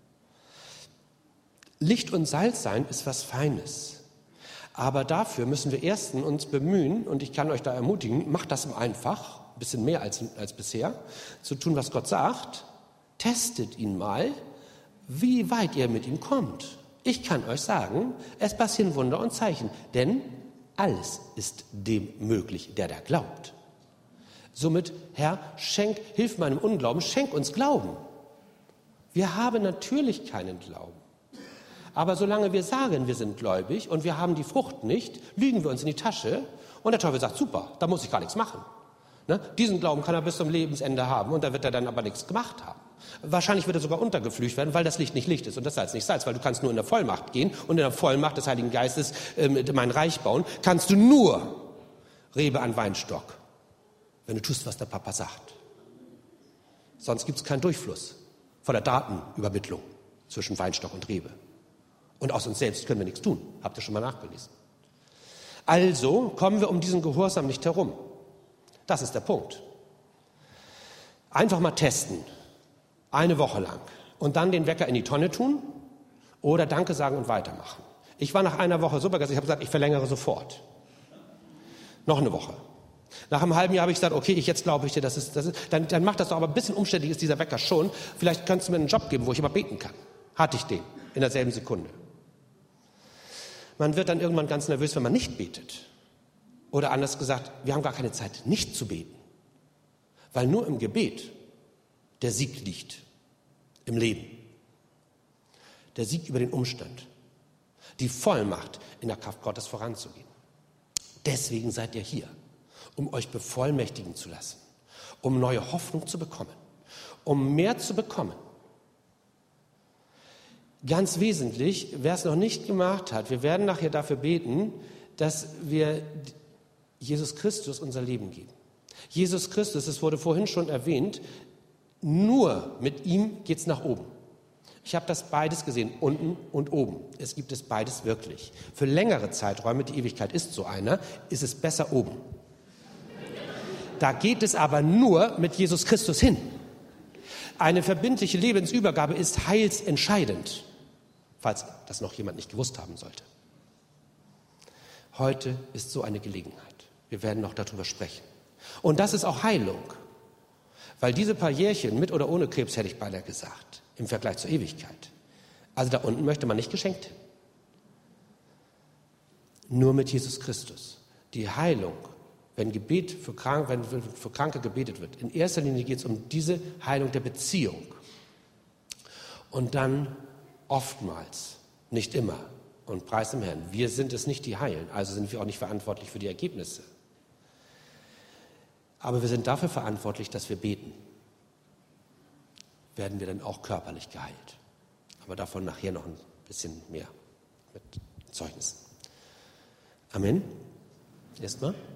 S1: Licht und Salz sein ist was Feines. Aber dafür müssen wir erstens uns bemühen, und ich kann euch da ermutigen, macht das einfach, ein bisschen mehr als bisher, zu tun, was Gott sagt. Testet ihn mal, wie weit ihr mit ihm kommt. Ich kann euch sagen, es passieren Wunder und Zeichen, denn alles ist dem möglich, der da glaubt. Somit, Herr, hilf meinem Unglauben, schenk uns Glauben. Wir haben natürlich keinen Glauben. Aber solange wir sagen, wir sind gläubig und wir haben die Frucht nicht, lügen wir uns in die Tasche und der Teufel sagt, super, da muss ich gar nichts machen. Ne? Diesen Glauben kann er bis zum Lebensende haben und da wird er dann aber nichts gemacht haben. Wahrscheinlich wird er sogar untergeflücht werden, weil das Licht nicht Licht ist und das Salz nicht Salz, weil du kannst nur in der Vollmacht gehen und in der Vollmacht des Heiligen Geistes mein Reich bauen, kannst du nur Rebe an Weinstock, wenn du tust, was der Papa sagt. Sonst gibt es keinen Durchfluss von der Datenübermittlung zwischen Weinstock und Rebe. Und aus uns selbst können wir nichts tun. Habt ihr schon mal nachgelesen. Also kommen wir um diesen Gehorsam nicht herum. Das ist der Punkt. Einfach mal testen. 1 Woche lang. Und dann den Wecker in die Tonne tun oder Danke sagen und weitermachen. Ich war nach einer Woche so begeistert, ich habe gesagt, ich verlängere sofort. Noch eine Woche. Nach einem halben Jahr habe ich gesagt, okay, jetzt glaube ich dir, dann macht das doch aber ein bisschen umständlich, ist dieser Wecker schon. Vielleicht kannst du mir einen Job geben, wo ich immer beten kann. Hatte ich den in derselben Sekunde. Man wird dann irgendwann ganz nervös, wenn man nicht betet. Oder anders gesagt, wir haben gar keine Zeit, nicht zu beten. Weil nur im Gebet der Sieg liegt. Im Leben. Der Sieg über den Umstand. Die Vollmacht, in der Kraft Gottes voranzugehen. Deswegen seid ihr hier, um euch bevollmächtigen zu lassen, um neue Hoffnung zu bekommen, um mehr zu bekommen. Ganz wesentlich, wer es noch nicht gemacht hat, wir werden nachher dafür beten, dass wir Jesus Christus unser Leben geben. Jesus Christus, es wurde vorhin schon erwähnt, nur mit ihm geht es nach oben. Ich habe das beides gesehen, unten und oben. Es gibt es beides wirklich. Für längere Zeiträume, die Ewigkeit ist so einer, ist es besser oben. Da geht es aber nur mit Jesus Christus hin. Eine verbindliche Lebensübergabe ist heilsentscheidend, falls das noch jemand nicht gewusst haben sollte. Heute ist so eine Gelegenheit. Wir werden noch darüber sprechen. Und das ist auch Heilung. Weil diese paar Jährchen, mit oder ohne Krebs, hätte ich beinahe gesagt, im Vergleich zur Ewigkeit. Also da unten möchte man nicht geschenkt. Nur mit Jesus Christus. Die Heilung, wenn für Kranke gebetet wird, in erster Linie geht es um diese Heilung der Beziehung. Und dann oftmals, nicht immer, und preis dem Herrn, wir sind es nicht, die heilen, also sind wir auch nicht verantwortlich für die Ergebnisse. Aber wir sind dafür verantwortlich, dass wir beten. Werden wir dann auch körperlich geheilt. Aber davon nachher noch ein bisschen mehr mit Zeugnissen. Amen. Erstmal.